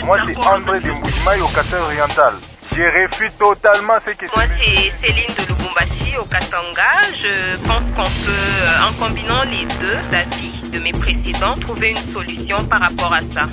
Moi, c'est André de Mbujimaï au Kasai oriental. Je réfute totalement ce que Moi, c'est Céline de Lubumbashi au Katanga. Je pense qu'on peut, en combinant les deux avis de mes précédents, trouver une solution par rapport à ça.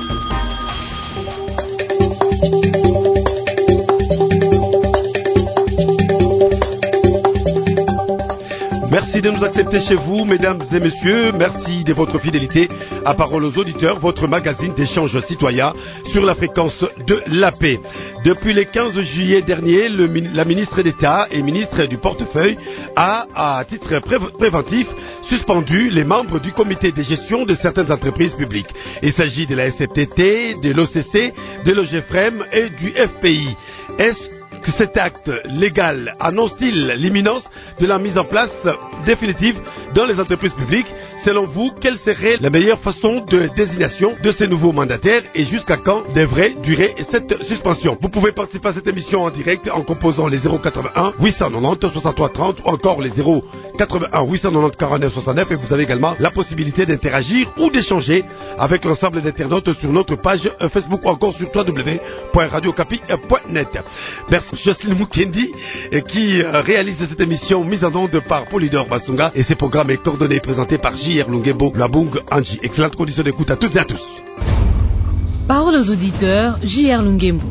Merci de nous accepter chez vous, mesdames et messieurs. Merci de votre fidélité à Parole aux auditeurs, votre magazine d'échange citoyen sur la fréquence de la paix. Depuis le 15 juillet dernier, la ministre d'État et ministre du portefeuille a, à titre préventif, suspendu les membres du comité de gestion de certaines entreprises publiques. Il s'agit de la SFTT, de l'OCC, de l'OGFREM et du FPI. Est-ce que cet acte légal annonce-t-il l'imminence de la mise en place définitive dans les entreprises publiques? Selon vous, quelle serait la meilleure façon de désignation de ces nouveaux mandataires et jusqu'à quand devrait durer cette suspension? Vous pouvez participer à cette émission en direct en composant les 081 890 63 30 ou encore les 081 890 49 69 et vous avez également la possibilité d'interagir ou d'échanger avec l'ensemble d'internautes sur notre page Facebook ou encore sur www.radiocapi.net. Merci Jocelyne Mukendi qui réalise cette émission mise en onde par Polydor Basunga et ce programme est coordonné et présenté par J.R. Lungembo Labung Anji. Excellente condition d'écoute à toutes et à tous. Parole aux auditeurs, J.R. Lungembo.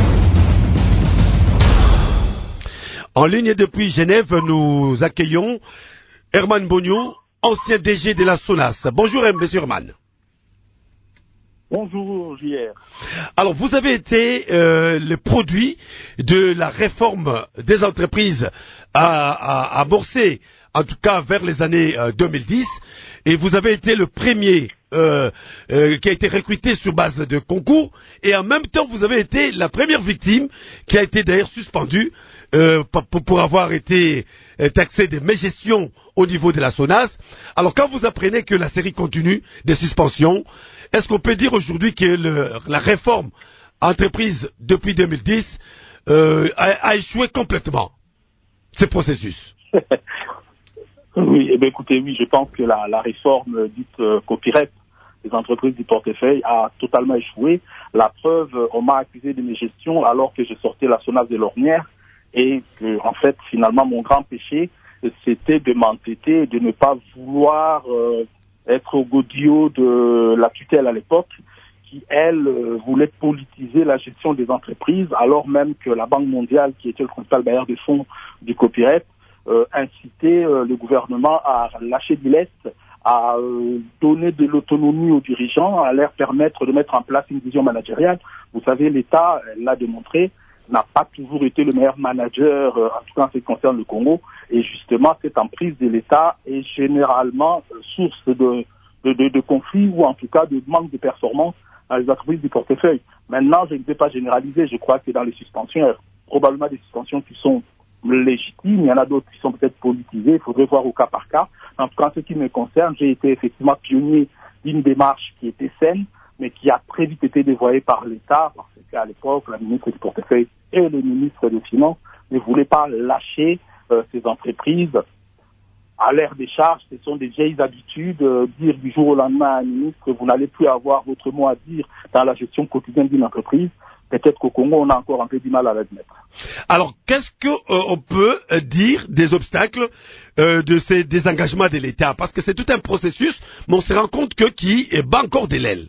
En ligne depuis Genève, nous accueillons Herman Bogno, ancien DG de la SONAS. Bonjour, monsieur Herman. Bonjour, JR. Alors, vous avez été le produit de la réforme des entreprises amorcée, en tout cas vers les années 2010, et vous avez été le premier qui a été recruté sur base de concours, et en même temps, vous avez été la première victime qui a été d'ailleurs suspendue pour avoir été taxé de mégestion au niveau de la SONAS. Alors, quand vous apprenez que la série continue des suspensions, est-ce qu'on peut dire aujourd'hui que la réforme entreprise depuis 2010 a échoué complètement, ce processus? Oui, eh bien, écoutez, oui, je pense que la réforme dite copyright des entreprises du portefeuille a totalement échoué. La preuve, on m'a accusé de mégestion alors que je sortais la SONAS de l'ornière et que, en fait, finalement, mon grand péché, c'était de m'entêter et de ne pas vouloir être au godillot de la tutelle à l'époque, qui, elle, voulait politiser la gestion des entreprises, alors même que la Banque mondiale, qui était le principal bailleur de fonds du copyright, incitait le gouvernement à lâcher du lest, à donner de l'autonomie aux dirigeants, à leur permettre de mettre en place une vision managériale. Vous savez, l'État l'a démontré, n'a pas toujours été le meilleur manager, en tout cas en ce qui concerne le Congo, et justement cette emprise de l'État est généralement source de conflits ou en tout cas de manque de performance dans les entreprises du portefeuille. Maintenant, je ne vais pas généraliser, je crois que dans les suspensions, il y a probablement des suspensions qui sont légitimes, il y en a d'autres qui sont peut-être politisées, il faudrait voir au cas par cas. En tout cas, en ce qui me concerne, j'ai été effectivement pionnier d'une démarche qui était saine, mais qui a très vite été dévoyée par l'État, parce qu'à l'époque, la ministre du portefeuille et le ministre des Finances ne voulaient pas lâcher ces entreprises à l'air des charges. Ce sont des vieilles habitudes, dire du jour au lendemain à un ministre que vous n'allez plus avoir votre mot à dire dans la gestion quotidienne d'une entreprise. Peut-être qu'au Congo, on a encore un peu du mal à l'admettre. Alors, qu'est-ce qu'on peut dire des obstacles de ces désengagements de l'État? Parce que c'est tout un processus, mais on se rend compte qui bat encore de l'aile.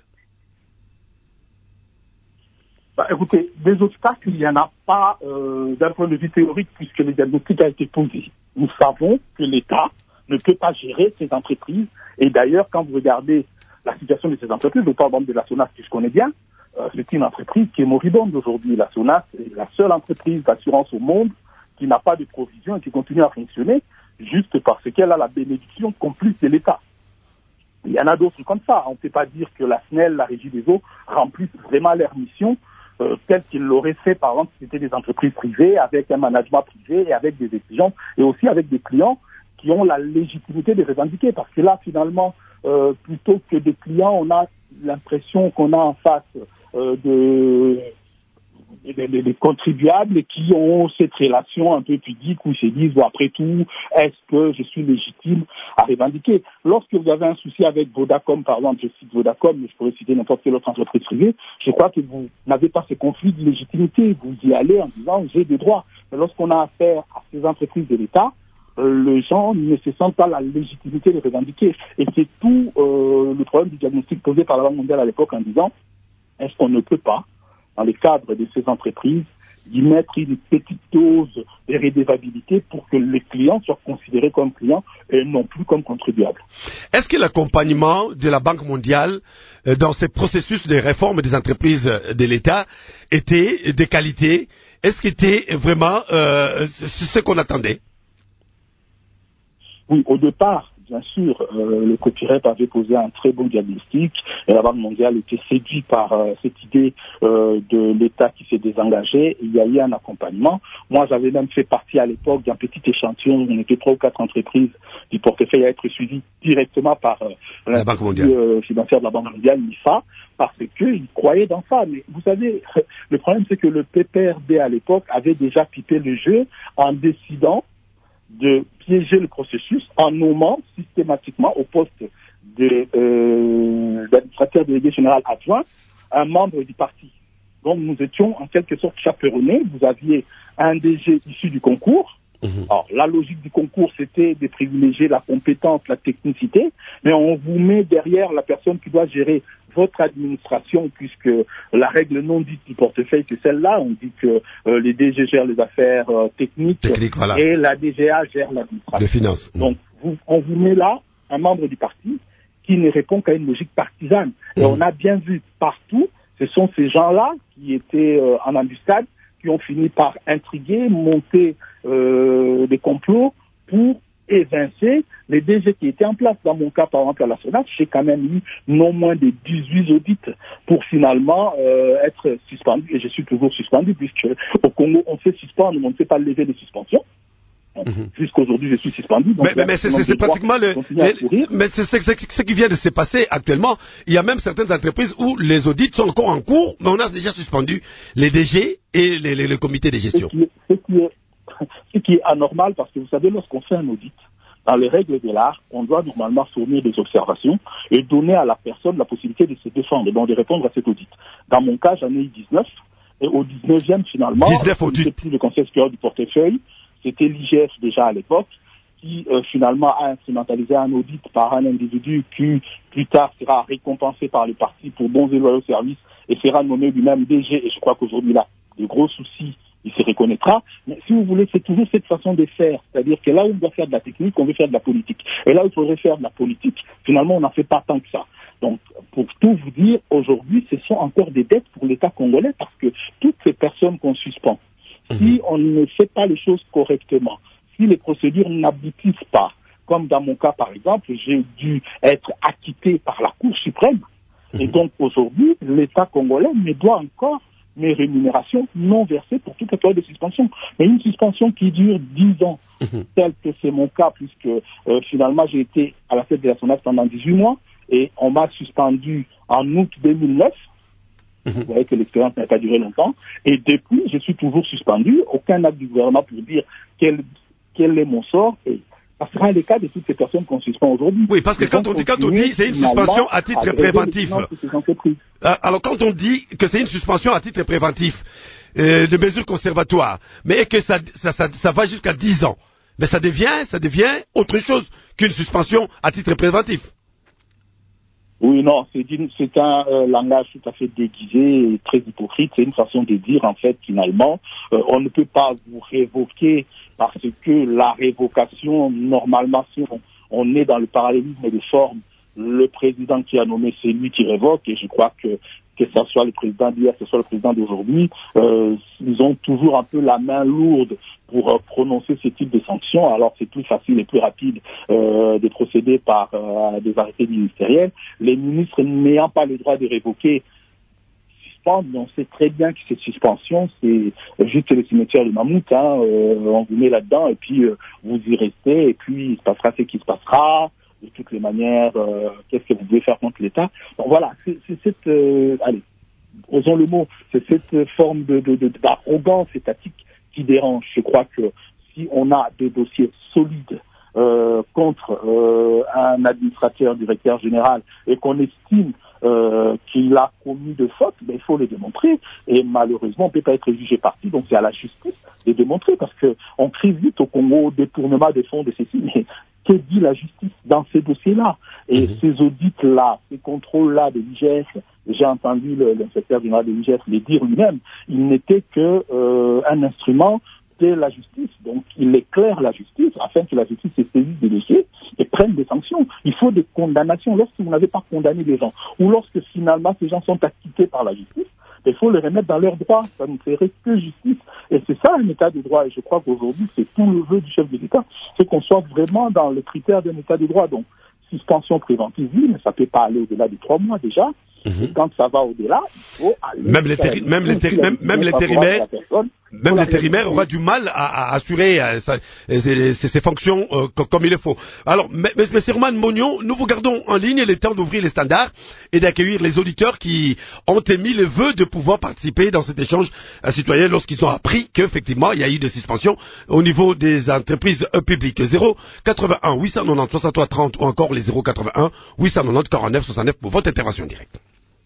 Écoutez, des obstacles, il n'y en a pas d'un point de vue théorique puisque le diagnostic a été posé. Nous savons que l'État ne peut pas gérer ces entreprises. Et d'ailleurs, quand vous regardez la situation de ces entreprises, je parle de la SONAS que je connais bien, c'est une entreprise qui est moribonde aujourd'hui. La SONAS est la seule entreprise d'assurance au monde qui n'a pas de provision et qui continue à fonctionner juste parce qu'elle a la bénédiction complice de l'État. Il y en a d'autres comme ça. On ne peut pas dire que la SNEL, la Régie des eaux, remplissent vraiment leur mission tel qu'ils l'auraient fait, par exemple, si c'était des entreprises privées, avec un management privé et avec des exigences, et aussi avec des clients qui ont la légitimité de revendiquer. Parce que là, finalement, plutôt que des clients, on a l'impression qu'on a en face les contribuables qui ont cette relation un peu pudique où ils se disent, bon, après tout, est-ce que je suis légitime à revendiquer? Lorsque vous avez un souci avec Vodacom, par exemple, je cite Vodacom, mais je pourrais citer n'importe quelle autre entreprise privée, je crois que vous n'avez pas ce conflit de légitimité. Vous y allez en disant, j'ai des droits. Mais lorsqu'on a affaire à ces entreprises de l'État, les gens ne se sentent pas la légitimité de revendiquer. Et c'est tout le problème du diagnostic posé par la Banque mondiale à l'époque en disant, est-ce qu'on ne peut pas, dans le cadre de ces entreprises, y mettre une petite dose de redevabilité pour que les clients soient considérés comme clients et non plus comme contribuables. Est-ce que l'accompagnement de la Banque mondiale dans ces processus de réforme des entreprises de l'État était de qualité? Est-ce qu'il était vraiment ce qu'on attendait? Oui, au départ, bien sûr, le copyright avait posé un très bon diagnostic et la Banque mondiale était séduite par cette idée de l'État qui s'est désengagé. Il y a eu un accompagnement. Moi, j'avais même fait partie à l'époque d'un petit échantillon où on était 3 ou 4 entreprises du portefeuille à être suivies directement par la Banque mondiale financière de la Banque mondiale, l'IFA, parce qu'ils croyaient dans ça. Mais vous savez, le problème, c'est que le PPRD à l'époque avait déjà pipé le jeu en décidant de piéger le processus en nommant systématiquement au poste d'administrateur délégué général adjoint un membre du parti. Donc nous étions en quelque sorte chaperonnés. Vous aviez un DG issu du concours. Alors, la logique du concours, c'était de privilégier la compétence, la technicité, mais on vous met derrière la personne qui doit gérer votre administration, puisque la règle non dite du portefeuille, c'est celle-là. On dit que les DG gèrent les affaires techniques voilà. Et la DGA gère l'administration. Les finances. Donc, on vous met là un membre du parti qui ne répond qu'à une logique partisane. Et on a bien vu partout, ce sont ces gens-là qui étaient en embuscade, qui ont fini par intriguer, monter des complots pour évincer les DG qui étaient en place. Dans mon cas, par exemple, à la SONAF, j'ai quand même eu non moins de 18 audits pour finalement être suspendu. Et je suis toujours suspendu, puisque au Congo, on fait suspendre, mais on ne sait pas lever les suspensions. Jusqu'aujourd'hui, je suis suspendu. Donc mais c'est pratiquement mais c'est ce qui vient de se passer actuellement. Il y a même certaines entreprises où les audits sont encore en cours, mais on a déjà suspendu les DG et le comité de gestion. Ce qui est anormal, parce que vous savez, lorsqu'on fait un audit, dans les règles de l'art, on doit normalement fournir des observations et donner à la personne la possibilité de se défendre, donc de répondre à cet audit. Dans mon cas, j'en ai eu 19, et au 19e, finalement, c'était plus le Conseil supérieur du portefeuille, c'était l'IGF déjà à l'époque, qui finalement a instrumentalisé un audit par un individu qui, plus tard, sera récompensé par le parti pour bons et loyaux services et sera nommé lui-même DG, et je crois qu'aujourd'hui, là, de gros soucis, il se reconnaîtra. Mais si vous voulez, c'est toujours cette façon de faire. C'est-à-dire que là où on doit faire de la technique, on veut faire de la politique. Et là où il faudrait faire de la politique, finalement, on n'en fait pas tant que ça. Donc, pour tout vous dire, aujourd'hui, ce sont encore des dettes pour l'État congolais parce que toutes ces personnes qu'on suspend, si on ne fait pas les choses correctement, si les procédures n'aboutissent pas, comme dans mon cas, par exemple, j'ai dû être acquitté par la Cour suprême. Et donc, aujourd'hui, l'État congolais me doit encore mes rémunérations non versées pour toute la période de suspension. Mais une suspension qui dure 10 ans, tel que c'est mon cas, puisque finalement j'ai été à la tête de la SONAF pendant 18 mois et on m'a suspendu en août 2009. Vous voyez que l'expérience n'a pas duré longtemps. Et depuis, je suis toujours suspendu. Aucun acte du gouvernement pour dire quel est mon sort. Et ça sera le cas de toutes ces personnes qu'on suspend aujourd'hui. Oui, parce que quand on dit c'est une suspension à titre préventif. Alors quand on dit que c'est une suspension à titre préventif de mesures conservatoires, mais que ça va jusqu'à 10 ans, mais ça devient autre chose qu'une suspension à titre préventif. Oui, non, c'est un langage tout à fait déguisé et très hypocrite. C'est une façon de dire, en fait, finalement, on ne peut pas vous révoquer parce que la révocation, normalement, si on est dans le parallélisme des formes, le président qui a nommé, c'est lui qui révoque, et je crois que ça soit le président d'hier, que ce soit le président d'aujourd'hui, ils ont toujours un peu la main lourde pour prononcer ce type de sanctions. Alors c'est plus facile et plus rapide de procéder par des arrêtés ministériels. Les ministres n'ayant pas le droit de révoquer, suspendre, on sait très bien que cette suspension, c'est juste le cimetière de Mammouth, on vous met là-dedans et puis vous y restez et puis il se passera ce qui se passera. De toutes les manières, qu'est-ce que vous pouvez faire contre l'État? Donc voilà, c'est cette osons le mot, c'est cette forme d'arrogance étatique qui dérange. Je crois que si on a des dossiers solides contre un administrateur, directeur général, et qu'on estime qu'il a commis de fautes, il faut les démontrer. Et malheureusement, on ne peut pas être jugé parti, donc c'est à la justice de démontrer, parce que on crie vite au Congo détournement des fonds de ceci, mais que dit la justice dans ces dossiers-là? Et ces audits-là, ces contrôles-là de l'IGF, j'ai entendu l'inspecteur général de l'IGF le dire lui-même, il n'était que un instrument de la justice. Donc, il éclaire la justice afin que la justice se saisisse des dossiers et prenne des sanctions. Il faut des condamnations. Lorsque vous n'avez pas condamné les gens, ou lorsque finalement ces gens sont acquittés par la justice, il faut les remettre dans leurs droits. Ça ne ferait que justice. Et c'est ça un état de droit. Et je crois qu'aujourd'hui, c'est tout le vœu du chef de l'État. C'est qu'on soit vraiment dans le critère d'un état de droit. Donc, suspension préventive, oui, mais ça ne peut pas aller au-delà de 3 mois déjà. Et quand ça va au-delà, il faut aller... Même l'intérimaire aura du mal à assurer ses fonctions comme il le faut. Alors, M. Roman Mognon, nous vous gardons en ligne. Il est temps d'ouvrir les standards et d'accueillir les auditeurs qui ont émis le vœu de pouvoir participer dans cet échange citoyen lorsqu'ils ont appris qu'effectivement, il y a eu des suspensions au niveau des entreprises publiques. 081 890 63 30 ou encore les 081 890 49 69 pour votre intervention directe.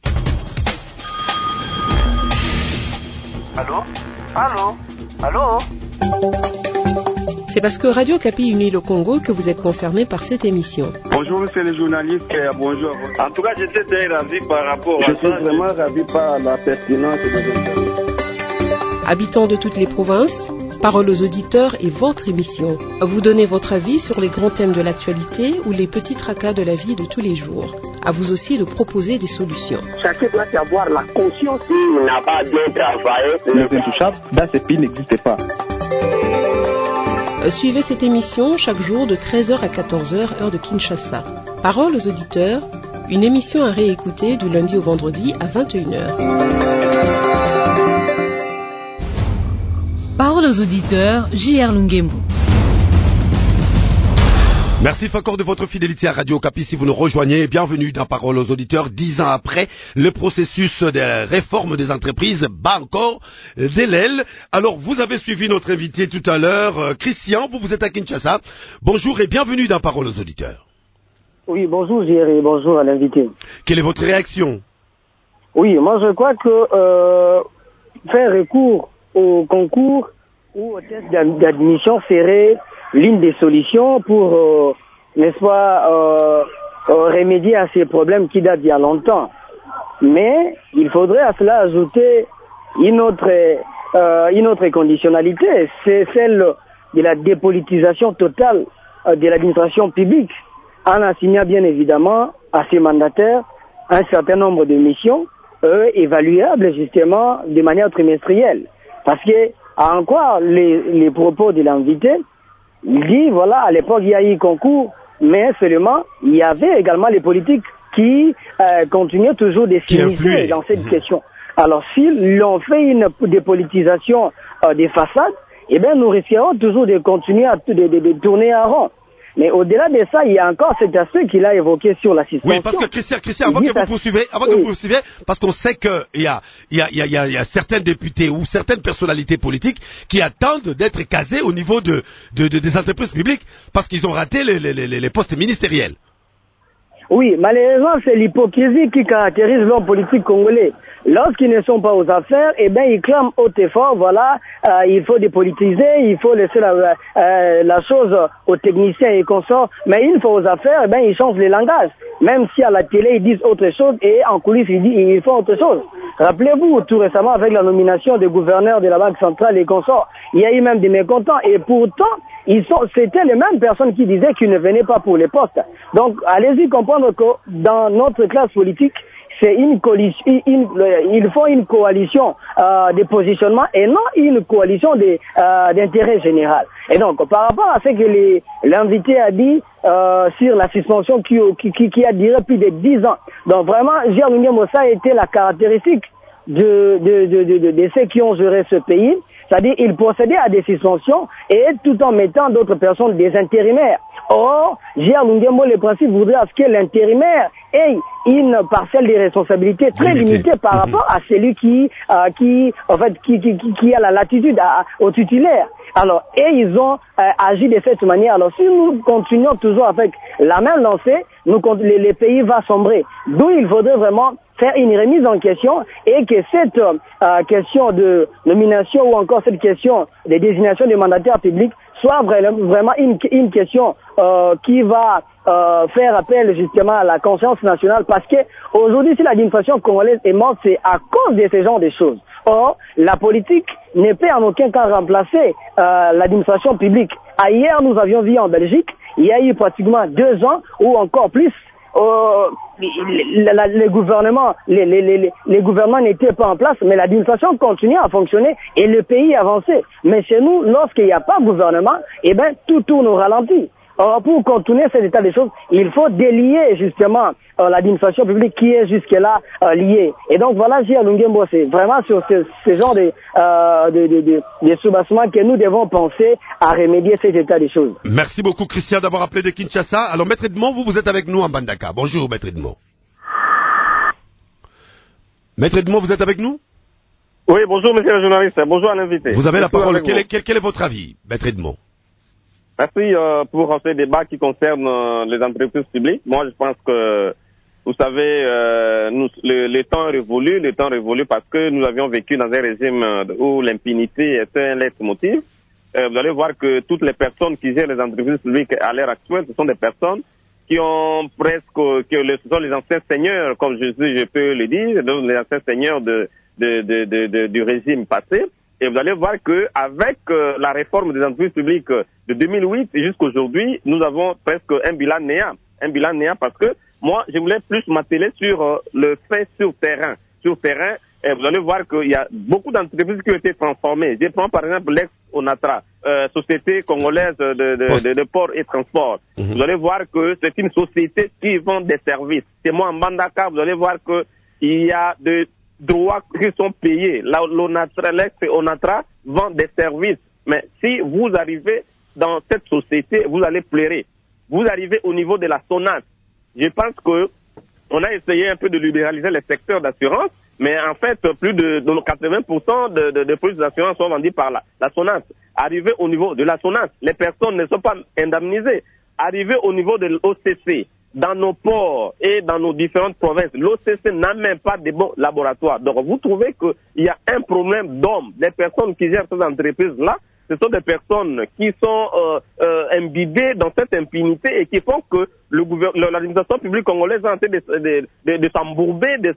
Allô? Allô? Allô? C'est parce que Radio Kapi unit le Congo que vous êtes concerné par cette émission. Bonjour monsieur le journaliste, bonjour. En tout cas, j'étais très ravi par rapport à ça. Je suis vraiment ravi par la pertinence de l'interview. Habitants de toutes les provinces, Parole aux auditeurs est votre émission. Vous donnez votre avis sur les grands thèmes de l'actualité ou les petits tracas de la vie de tous les jours. À vous aussi de proposer des solutions. Chacun doit avoir la conscience qu'il n'a pas bien travaillé. Les intouchables, dans ces pays n'existent pas. Suivez cette émission chaque jour de 13h à 14h, heure de Kinshasa. Parole aux auditeurs, une émission à réécouter du lundi au vendredi à 21h. Parole aux auditeurs, J.R. Lungembo. Merci encore de votre fidélité à Radio Kapi. Si vous nous rejoignez, bienvenue dans Parole aux auditeurs. 10 ans après, le processus de réforme des entreprises bat encore de l'aile. Alors, vous avez suivi notre invité tout à l'heure, Christian, vous êtes à Kinshasa. Bonjour et bienvenue dans Parole aux auditeurs. Oui, bonjour J.R. et bonjour à l'invité. Quelle est votre réaction? Oui, moi je crois que faire recours au concours ou au test d'admission serait l'une des solutions pour, n'est-ce pas, remédier à ces problèmes qui datent d'il y a longtemps. Mais il faudrait à cela ajouter une autre conditionnalité, c'est celle de la dépolitisation totale de l'administration publique, en assignant bien évidemment à ses mandataires un certain nombre de missions évaluables justement de manière trimestrielle. Parce que, à en croire les propos de l'invité, il dit, voilà, à l'époque, il y a eu concours, mais seulement, il y avait également les politiques qui continuaient toujours de s'immiscer dans cette question. Alors, s'ils ont fait une dépolitisation des façades, eh bien, nous risquerons toujours de continuer à de tourner en rond. Mais au-delà de ça, il y a encore cet aspect qu'il a évoqué sur la suspension. Oui, parce que Christian, avant que vous poursuivez, parce qu'on sait qu'il y a certains députés ou certaines personnalités politiques qui attendent d'être casés au niveau des entreprises publiques parce qu'ils ont raté les postes ministériels. Oui, malheureusement, c'est l'hypocrisie qui caractérise l'homme politique congolais. Lorsqu'ils ne sont pas aux affaires, eh bien, ils clament haut et fort, voilà, il faut dépolitiser, il faut laisser la chose aux techniciens et consorts, mais une fois aux affaires, eh bien, ils changent les langages. Même si à la télé, ils disent autre chose et en coulisses, ils font autre chose. Rappelez-vous, tout récemment, avec la nomination des gouverneurs de la Banque centrale et consorts, il y a eu même des mécontents et pourtant, c'était les mêmes personnes qui disaient qu'ils ne venaient pas pour les postes. Donc, allez-y comprendre que dans notre classe politique, c'est une coalition, ils font une coalition de positionnement et non une coalition d'intérêt général. Et donc, par rapport à ce que l'invité a dit sur la suspension qui a duré plus de 10 ans, donc vraiment, J.R. Lungembo, ça a été la caractéristique de ceux qui ont géré ce pays. C'est-à-dire, ils procédaient à des suspensions et tout en mettant d'autres personnes, des intérimaires. Or, J.R. Lungembo, le principe voudrait à ce que l'intérimaire ait une parcelle de responsabilité très limitée par rapport à celui qui a la latitude au titulaire. Alors, et ils ont agi de cette manière. Alors, si nous continuons toujours avec la même lancée, les pays vont sombrer. D'où il faudrait vraiment faire une remise en question et que cette question de nomination ou encore cette question de désignation des mandataires publics soit vraiment une question qui va faire appel justement à la conscience nationale, parce que aujourd'hui, si l'administration congolaise est morte, c'est à cause de ce genre de choses. Or, la politique ne peut en aucun cas remplacer l'administration publique. Hier, nous avions vu en Belgique, il y a eu pratiquement 2 ans ou encore plus, les gouvernements n'étaient pas en place, mais l'administration continuait à fonctionner et le pays avançait. Mais chez nous, lorsqu'il n'y a pas de gouvernement, eh ben, tout tourne au ralenti. Or, pour contourner cet état des choses, il faut délier justement l'administration publique qui est jusque-là liée. Et donc voilà, J.R. Lungembo, c'est vraiment sur ce genre de soubassement que nous devons penser à remédier cet état des choses. Merci beaucoup, Christian, d'avoir appelé de Kinshasa. Alors, Maître Edmond, vous êtes avec nous en Bandaka. Bonjour, Maître Edmond. Maître Edmond, vous êtes avec nous? Oui, bonjour, monsieur le journaliste. Bonjour à l'invité. Vous avez la parole. Quel est votre avis, Maître Edmond? Merci pour ce débat qui concerne les entreprises publiques. Moi, je pense que, vous savez, le temps est révolu parce que nous avions vécu dans un régime où l'impunité était un leitmotiv. Vous allez voir que toutes les personnes qui gèrent les entreprises publiques à l'heure actuelle, ce sont des personnes qui ont ce sont les anciens seigneurs, comme je peux le dire, donc les anciens seigneurs du régime passé. Et vous allez voir que avec la réforme des entreprises publiques de 2008 jusqu'à aujourd'hui, nous avons presque un bilan néant. Un bilan néant parce que moi, je voulais plus m'atteler sur le fait sur terrain. Sur terrain, et vous allez voir qu'il y a beaucoup d'entreprises qui ont été transformées. Je prends par exemple l'ex-Onatra, Société congolaise de port et transport. Vous allez voir que c'est une société qui vend des services. C'est moi en Bandaka, vous allez voir que il y a de droits qui sont payés. L'ex-Onatra vend des services. Mais si vous arrivez dans cette société, vous allez pleurer. Vous arrivez au niveau de la SONAS. Je pense que on a essayé un peu de libéraliser le secteur d'assurance, mais en fait, plus de 80% de polices d'assurance sont vendues par la SONAS. Arrivé au niveau de la SONAS, les personnes ne sont pas indemnisées. Arrivé au niveau de l'OCC, dans nos ports et dans nos différentes provinces, l'OCC n'a même pas de bons laboratoires. Donc, vous trouvez qu'il y a un problème d'hommes. Les personnes qui gèrent ces entreprises-là, ce sont des personnes qui sont imbibées dans cette impunité et qui font que l'administration publique congolaise est en train de s'embourber, de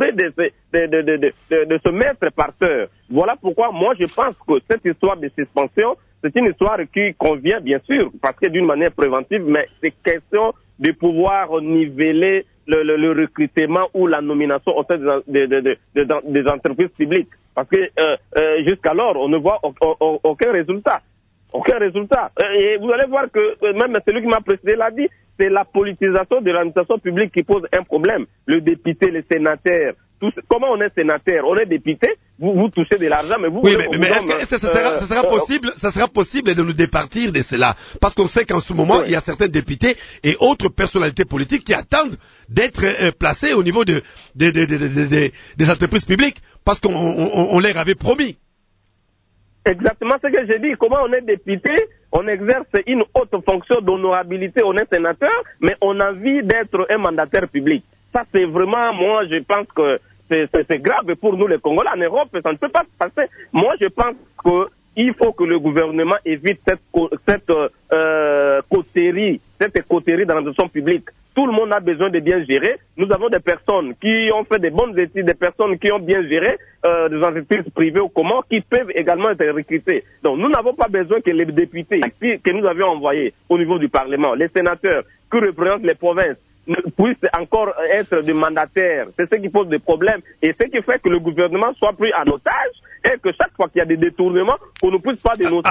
se mettre par terre. Voilà pourquoi moi je pense que cette histoire de suspension, c'est une histoire qui convient bien sûr, parce que d'une manière préventive, mais c'est question de pouvoir niveler le recrutement ou la nomination au sein des entreprises publiques. Parce que jusqu'alors, on ne voit aucun résultat. Aucun résultat. Et vous allez voir que même celui qui m'a précédé l'a dit, c'est la politisation de l'administration publique qui pose un problème. Le député, les sénateurs. Comment on est sénateur? On est député, vous touchez de l'argent, mais vous... Oui, mais est-ce que ça sera possible de nous départir de cela? Parce qu'on sait qu'en ce moment, il y a certains députés et autres personnalités politiques qui attendent d'être placés au niveau des entreprises publiques, parce qu'on leur avait promis. Exactement ce que j'ai dit. Comment on est député, on exerce une haute fonction d'honorabilité, on est sénateur, mais on a envie d'être un mandataire public. Ça, c'est vraiment, moi, je pense que c'est grave pour nous, les Congolais. En Europe, ça ne peut pas se passer. Moi, je pense qu'il faut que le gouvernement évite cette coterie dans l'administration publique. Tout le monde a besoin de bien gérer. Nous avons des personnes qui ont fait des bonnes études, des personnes qui ont bien géré des entreprises privées ou comment, qui peuvent également être recrutées. Donc, nous n'avons pas besoin que les députés que nous avions envoyés au niveau du Parlement, les sénateurs qui représentent les provinces, ne puissent encore être des mandataires. C'est ce qui pose des problèmes et ce qui fait que le gouvernement soit pris en otage et que chaque fois qu'il y a des détournements, qu'on ne puisse pas dénoncer.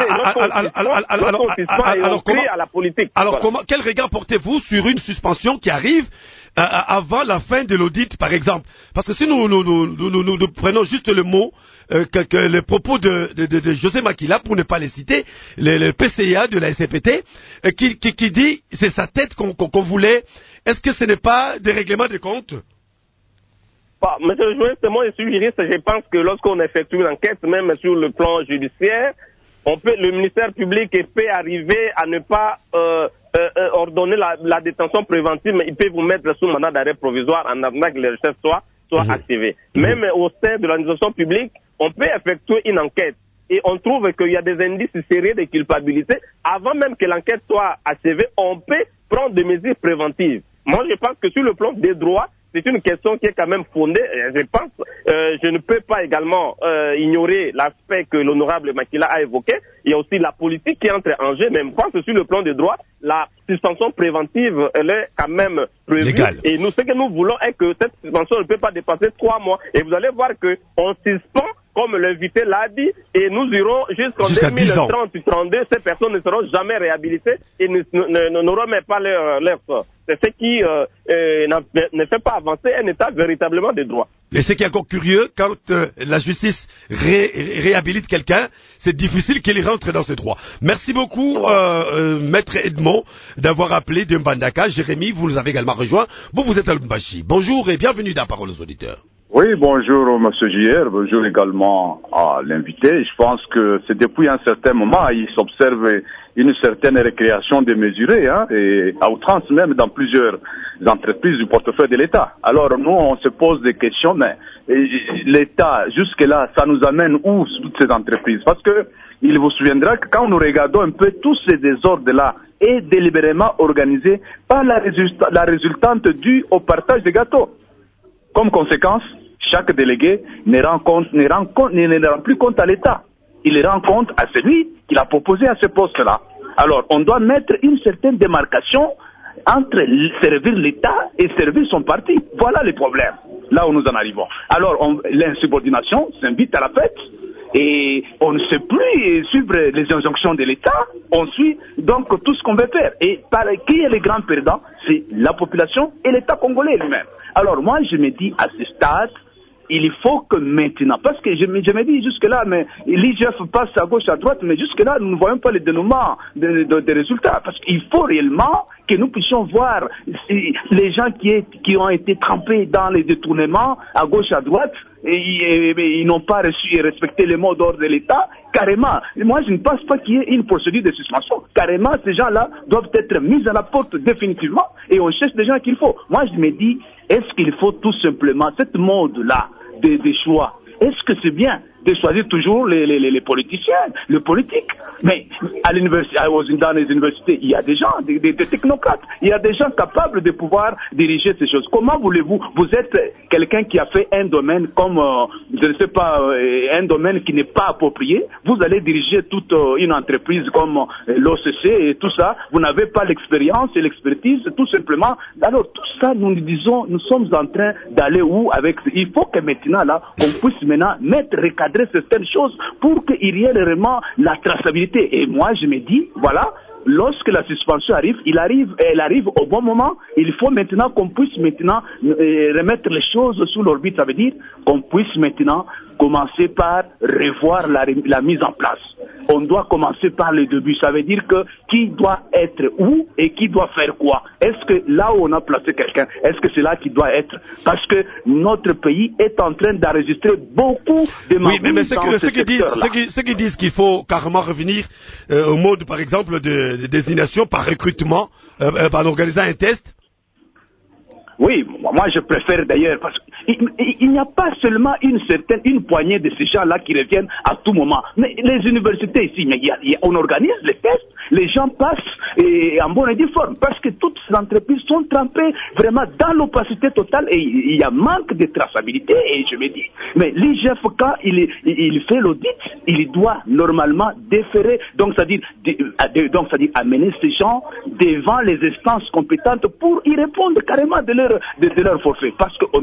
Alors, quel regard portez-vous sur une suspension qui arrive avant la fin de l'audit, par exemple. Parce que si nous prenons juste le mot, que les propos de José Makila, pour ne pas les citer, le PCA de la SCPT, qui dit c'est sa tête qu'on voulait. Est-ce que ce n'est pas des règlements de compte? Monsieur le journaliste, moi je suis juriste, je pense que lorsqu'on effectue une enquête, même sur le plan judiciaire, le ministère public peut arriver à ne pas ordonner la détention préventive, mais il peut vous mettre sous mandat d'arrêt provisoire en attendant que les recherches soient activées. Même au sein de l'administration publique, on peut effectuer une enquête et on trouve qu'il y a des indices sérieux de culpabilité. Avant même que l'enquête soit achevée, on peut prendre des mesures préventives. Moi, je pense que sur le plan des droits, c'est une question qui est quand même fondée. Je ne peux pas également ignorer l'aspect que l'honorable Makila a évoqué. Il y a aussi la politique qui entre en jeu, mais je pense que sur le plan des droits, la suspension préventive, elle est quand même prévue. Légal. Et nous, ce que nous voulons est que cette suspension ne peut pas dépasser 3 mois. Et vous allez voir qu'on suspend, comme l'invité l'a dit, et nous irons jusqu'en 2030-32. Ces personnes ne seront jamais réhabilitées et n'auront même pas leur sort. C'est ce qui ne fait pas avancer un État véritablement de droit. Et ce qui est encore curieux, quand la justice réhabilite quelqu'un, c'est difficile qu'il rentre dans ses droits. Merci beaucoup, Maître Edmond, d'avoir appelé de Mbandaka. Jérémy, vous nous avez également rejoint. Vous êtes à Lubumbashi. Bonjour et bienvenue dans Parole aux auditeurs. Oui, bonjour Monsieur JR, bonjour également à l'invité. Je pense que c'est depuis un certain moment, il s'observe une certaine récréation démesurée, et à outrance même dans plusieurs entreprises du portefeuille de l'État. Alors nous, on se pose des questions, mais l'État, jusque-là, ça nous amène où toutes ces entreprises? Parce que il vous souviendra que quand nous regardons un peu tous ces désordres-là, est délibérément organisé par la résultante due au partage des gâteaux. Comme conséquence, chaque délégué ne rend plus compte à l'État. Il rend compte à celui qui l'a proposé à ce poste-là. Alors, on doit mettre une certaine démarcation entre servir l'État et servir son parti. Voilà les problèmes, là où nous en arrivons. Alors, l'insubordination s'invite à la fête et on ne sait plus suivre les injonctions de l'État. On suit donc tout ce qu'on veut faire. Et qui est le grand perdant? C'est la population et l'État congolais lui-même. Alors moi, je me dis à ce stade, il faut que maintenant, parce que je me dis jusque-là, mais l'IGF passe à gauche, à droite, mais jusque-là, nous ne voyons pas le dénouement des résultats. Parce qu'il faut réellement que nous puissions voir les gens qui ont été trempés dans les détournements à gauche, à droite, et ils n'ont pas reçu et respecté les mots d'ordre de l'État. Carrément, moi je ne pense pas qu'il y ait une procédure de suspension. Carrément, ces gens-là doivent être mis à la porte définitivement et on cherche des gens qu'il faut. Moi je me dis, est-ce qu'il faut tout simplement cette mode-là des choix? Est-ce que c'est bien de choisir toujours les politiciens, le politique? Mais à l'université, dans les universités, il y a des gens, des technocrates, il y a des gens capables de pouvoir diriger ces choses. Comment voulez-vous? Vous êtes quelqu'un qui a fait un domaine comme, je ne sais pas, un domaine qui n'est pas approprié. Vous allez diriger toute une entreprise comme l'OCC et tout ça. Vous n'avez pas l'expérience et l'expertise, tout simplement. Alors tout ça, nous disons, nous sommes en train d'aller où avec? Il faut que maintenant là, on puisse maintenant recadrer certaines choses pour qu'il y ait vraiment la traçabilité. Et moi, je me dis, voilà, lorsque la suspension arrive, elle arrive au bon moment. Il faut maintenant qu'on puisse maintenant remettre les choses sous l'orbite. Ça veut dire qu'on puisse maintenant commencer par revoir la mise en place. On doit commencer par le début. Ça veut dire que qui doit être où et qui doit faire quoi. Est-ce que là où on a placé quelqu'un, est-ce que c'est là qui doit être? Parce que notre pays est en train d'enregistrer beaucoup de magouilles. Oui, mais ceux qui disent qu'il faut carrément revenir au mode, par exemple, de désignation par recrutement, en organisant un test. Oui, moi je préfère d'ailleurs, parce qu'il n'y a pas seulement une poignée de ces gens-là qui reviennent à tout moment. Mais les universités ici, on organise les tests, les gens passent en bonne et due forme, parce que toutes ces entreprises sont trempées vraiment dans l'opacité totale et il y a manque de traçabilité. Et je me dis, mais l'IGF, quand il fait l'audit, il doit normalement déférer, donc c'est-à-dire amener ces gens devant les instances compétentes pour y répondre carrément de leur forfait, parce qu'on ne peut pas accepter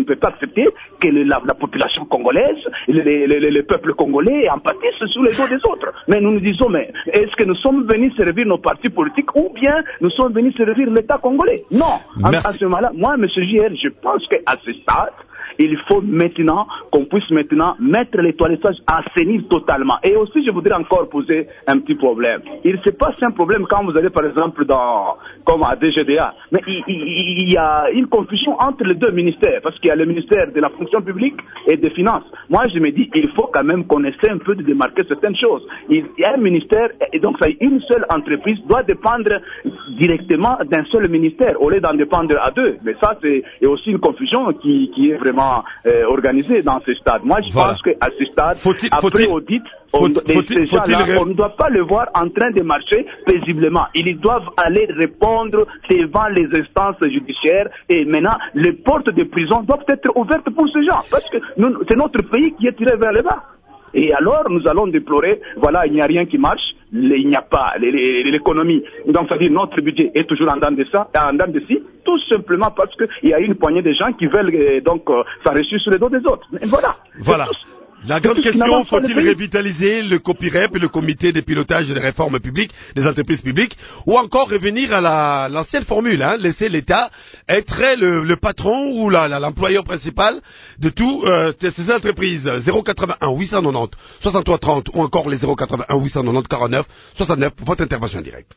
accepter que la population congolaise, le peuple congolais empathise sur les dos des autres. Mais nous nous disons, mais est-ce que nous sommes venus servir nos partis politiques ou bien nous sommes venus servir l'État congolais? Non. À ce moment-là, moi, M. JR, je pense qu'à ce stade, il faut maintenant qu'on puisse maintenant mettre les toilettage, assainir totalement. Et aussi, je voudrais encore poser un petit problème. Il se passe un problème quand vous allez, par exemple, comme à DGDA. Mais il y a une confusion entre les deux ministères, parce qu'il y a le ministère de la fonction publique et des finances. Moi, je me dis, il faut quand même qu'on essaie un peu de démarquer certaines choses. Il y a un ministère, et donc ça, une seule entreprise doit dépendre directement d'un seul ministère, au lieu d'en dépendre à deux. Mais ça, c'est aussi une confusion qui est vraiment organisé dans ce stade. Moi, je pense qu'à ce stade, après audit, ces gens-là, on ne doit pas le voir en train de marcher paisiblement. Ils doivent aller répondre devant les instances judiciaires et maintenant, les portes de prison doivent être ouvertes pour ces gens parce que c'est notre pays qui est tiré vers le bas. Et alors, nous allons déplorer, voilà, il n'y a rien qui marche, il n'y a pas l'économie. Donc, c'est-à-dire notre budget est toujours en dents de scie, tout simplement parce qu'il y a une poignée de gens qui veulent s'enrichir sur les dos des autres. Mais voilà. La grande question, faut-il revitaliser le COPIREP et le comité de pilotage des réformes publiques, des entreprises publiques, ou encore revenir à l'ancienne formule, laisser l'État être le patron ou l'employeur principal de tout ces entreprises. 081 890 63 30 ou encore les 081 890 49 69 pour votre intervention directe.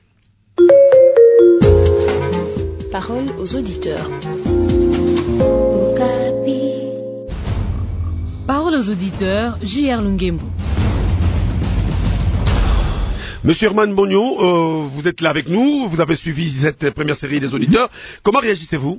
Parole aux auditeurs. Parole aux auditeurs, J.R. Lungembo. Monsieur Herman Bogno, vous êtes là avec nous, vous avez suivi cette première série des auditeurs. Comment réagissez-vous?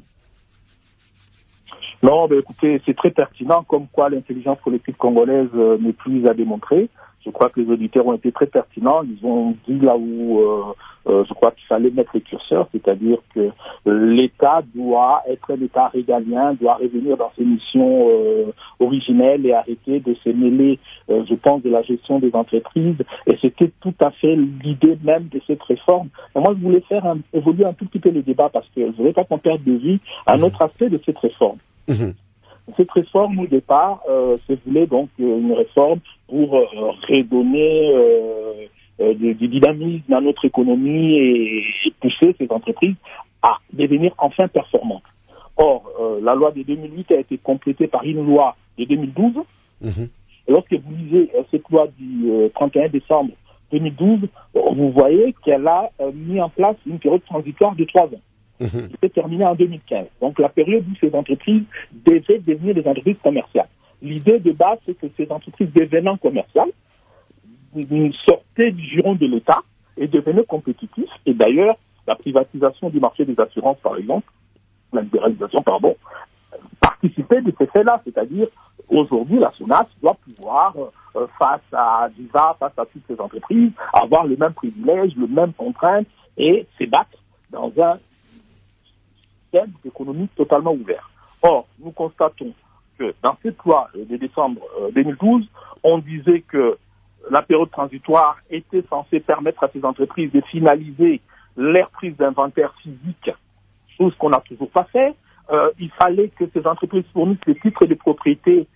Non, écoutez, c'est très pertinent, comme quoi l'intelligence collective congolaise n'est plus à démontrer. Je crois que les auditeurs ont été très pertinents. Ils ont dit là où je crois qu'il fallait mettre le curseur, c'est-à-dire que l'État doit être un État régalien, doit revenir dans ses missions originelles et arrêter de se mêler, je pense, de la gestion des entreprises. Et c'était tout à fait l'idée même de cette réforme. Et moi, je voulais faire évoluer un tout petit peu le débat parce que je ne voulais pas qu'on perde de vue un autre aspect de cette réforme. Cette réforme, au départ, se voulait donc une réforme pour redonner du dynamisme à notre économie et pousser ces entreprises à devenir enfin performantes. Or, la loi de 2008 a été complétée par une loi de 2012. Et lorsque vous lisez cette loi du 31 décembre 2012, vous voyez qu'elle a mis en place une période transitoire de 3 ans. Qui s'est terminée en 2015. Donc la période où ces entreprises devaient devenir des entreprises commerciales. L'idée de base, c'est que ces entreprises devenant commerciales sortaient du giron de l'État et devenaient compétitifs. Et d'ailleurs, la privatisation du marché des assurances, par exemple, la libéralisation, participait de ces faits-là. C'est-à-dire, aujourd'hui, la SONAS doit pouvoir, face à Visa, face à toutes ces entreprises, avoir les mêmes privilèges, les mêmes contraintes et se battre dans un économique totalement ouvert. Or, nous constatons que dans cette loi de décembre 2012, on disait que la période transitoire était censée permettre à ces entreprises de finaliser leur prise d'inventaire physique, chose qu'on n'a toujours pas fait. Il fallait que ces entreprises fournissent les titres de propriété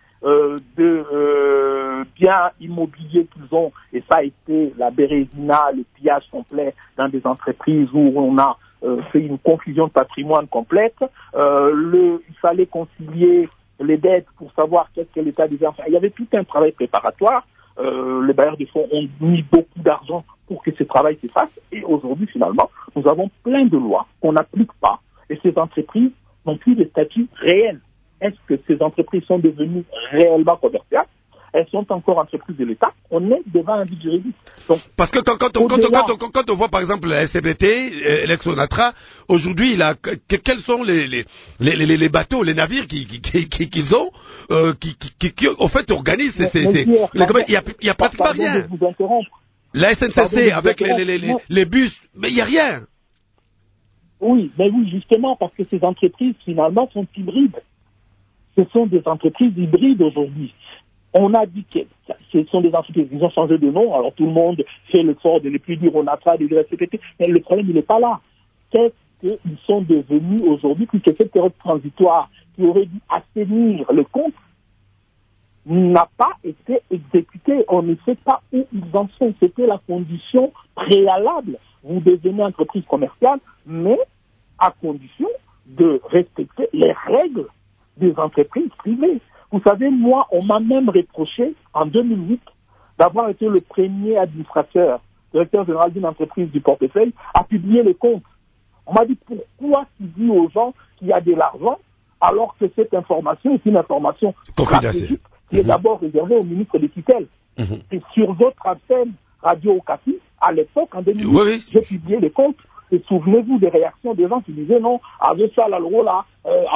de biens immobiliers qu'ils ont, et ça a été la bérésina, le pillage complet dans des entreprises où on a fait une confusion de patrimoine complète. Il fallait concilier les dettes pour savoir qu'est-ce que l'État devait faire. Il y avait tout un travail préparatoire. Les bailleurs de fonds ont mis beaucoup d'argent pour que ce travail se fasse. Et aujourd'hui, finalement, nous avons plein de lois qu'on n'applique pas. Et ces entreprises n'ont plus de statut réel. Est-ce que ces entreprises sont devenues réellement commerciales? Elles sont encore entreprises de l'État. On est devant un vide juridique. Donc, parce que quand on voit par exemple la SBT, l'Exonatra, aujourd'hui, quels sont les bateaux, les navires qu'ils ont, qui en fait organisent il y a pratiquement rien. La SNCC avec les bus, mais il n'y a rien. Oui, justement, parce que ces entreprises, finalement, sont hybrides. Ce sont des entreprises hybrides aujourd'hui. On a dit que ce sont des entreprises, ils ont changé de nom, alors tout le monde fait l'effort de les plus dire Onatra, de la SBT, mais le problème, il n'est pas là. qu'ils sont devenus aujourd'hui, que cette période transitoire qui aurait dû assainir le compte n'a pas été exécutée. On ne sait pas où ils en sont. C'était la condition préalable. Vous devenez entreprise commerciale, mais à condition de respecter les règles des entreprises privées. Vous savez, moi, on m'a même reproché en 2008 d'avoir été le premier administrateur, directeur général d'une entreprise du portefeuille, à publier les comptes. On m'a dit pourquoi tu dis aux gens qu'il y a de l'argent alors que cette information est une information stratégique qui est d'abord réservée au ministre des tutelles. Et sur d'autres antennes Radio Okapi, à l'époque, en 2008, j'ai publié les comptes. Et souvenez-vous des réactions des gens qui disaient non, avec ça, la loi là,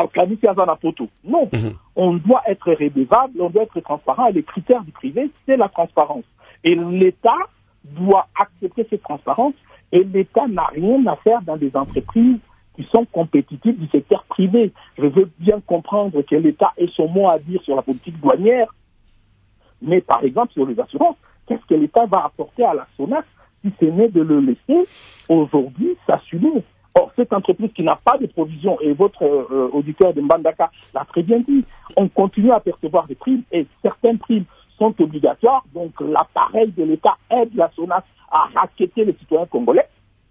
non, on doit être redevable, on doit être transparent, et les critères du privé, c'est la transparence. Et l'État doit accepter cette transparence, et l'État n'a rien à faire dans des entreprises qui sont compétitives du secteur privé. Je veux bien comprendre que l'État ait son mot à dire sur la politique douanière, mais par exemple sur les assurances, qu'est-ce que l'État va apporter à la SONAC si ce n'est de le laisser aujourd'hui s'assumer? Or, cette entreprise qui n'a pas de provision, et votre auditeur de Mbandaka l'a très bien dit, on continue à percevoir des primes, et certaines primes sont obligatoires, donc l'appareil de l'État aide la SONAC à racketter les citoyens congolais,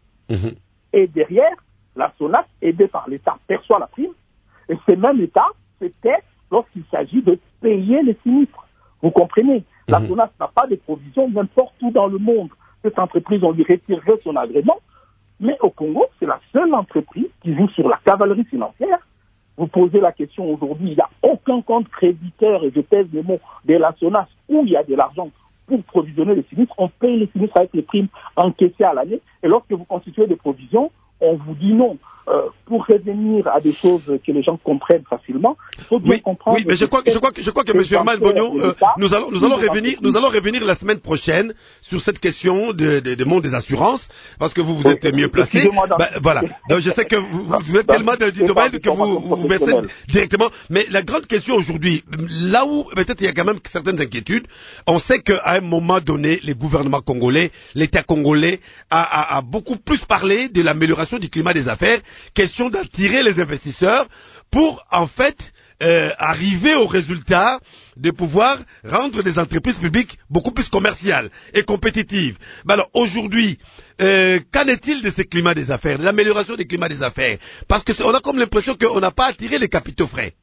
et derrière, la SONAC, aidée par l'État, perçoit la prime, et ce même État se tait lorsqu'il s'agit de payer les sinistres. Vous comprenez? La SONAC n'a pas de provision n'importe où dans le monde. Cette entreprise, on lui retirerait son agrément, mais au Congo, c'est la seule entreprise qui joue sur la cavalerie financière. Vous posez la question aujourd'hui, il n'y a aucun compte créditeur, et je pèse les mots, de la SONAC où il y a de l'argent pour provisionner les sinistres. On paye les sinistres avec les primes encaissées à l'année, et lorsque vous constituez des provisions, on vous dit non. Pour revenir à des choses que les gens comprennent facilement, il faut bien comprendre. Oui, mais je crois que M. Herman Bognon, nous allons revenir la semaine prochaine sur cette question du monde des assurances, parce que vous êtes mieux placé. Voilà. Donc je sais que vous êtes tellement dans du domaine que vous versez directement. Mais la grande question aujourd'hui, là où peut-être il y a quand même certaines inquiétudes, on sait qu'à un moment donné, les gouvernements congolais, l'État congolais a beaucoup plus parlé de l'amélioration du climat des affaires. Question d'attirer les investisseurs pour en fait arriver au résultat de pouvoir rendre les entreprises publiques beaucoup plus commerciales et compétitives. Mais alors aujourd'hui, qu'en est-il de ce climat des affaires, de l'amélioration du climat des affaires? Parce que on a comme l'impression qu'on n'a pas attiré les capitaux frais.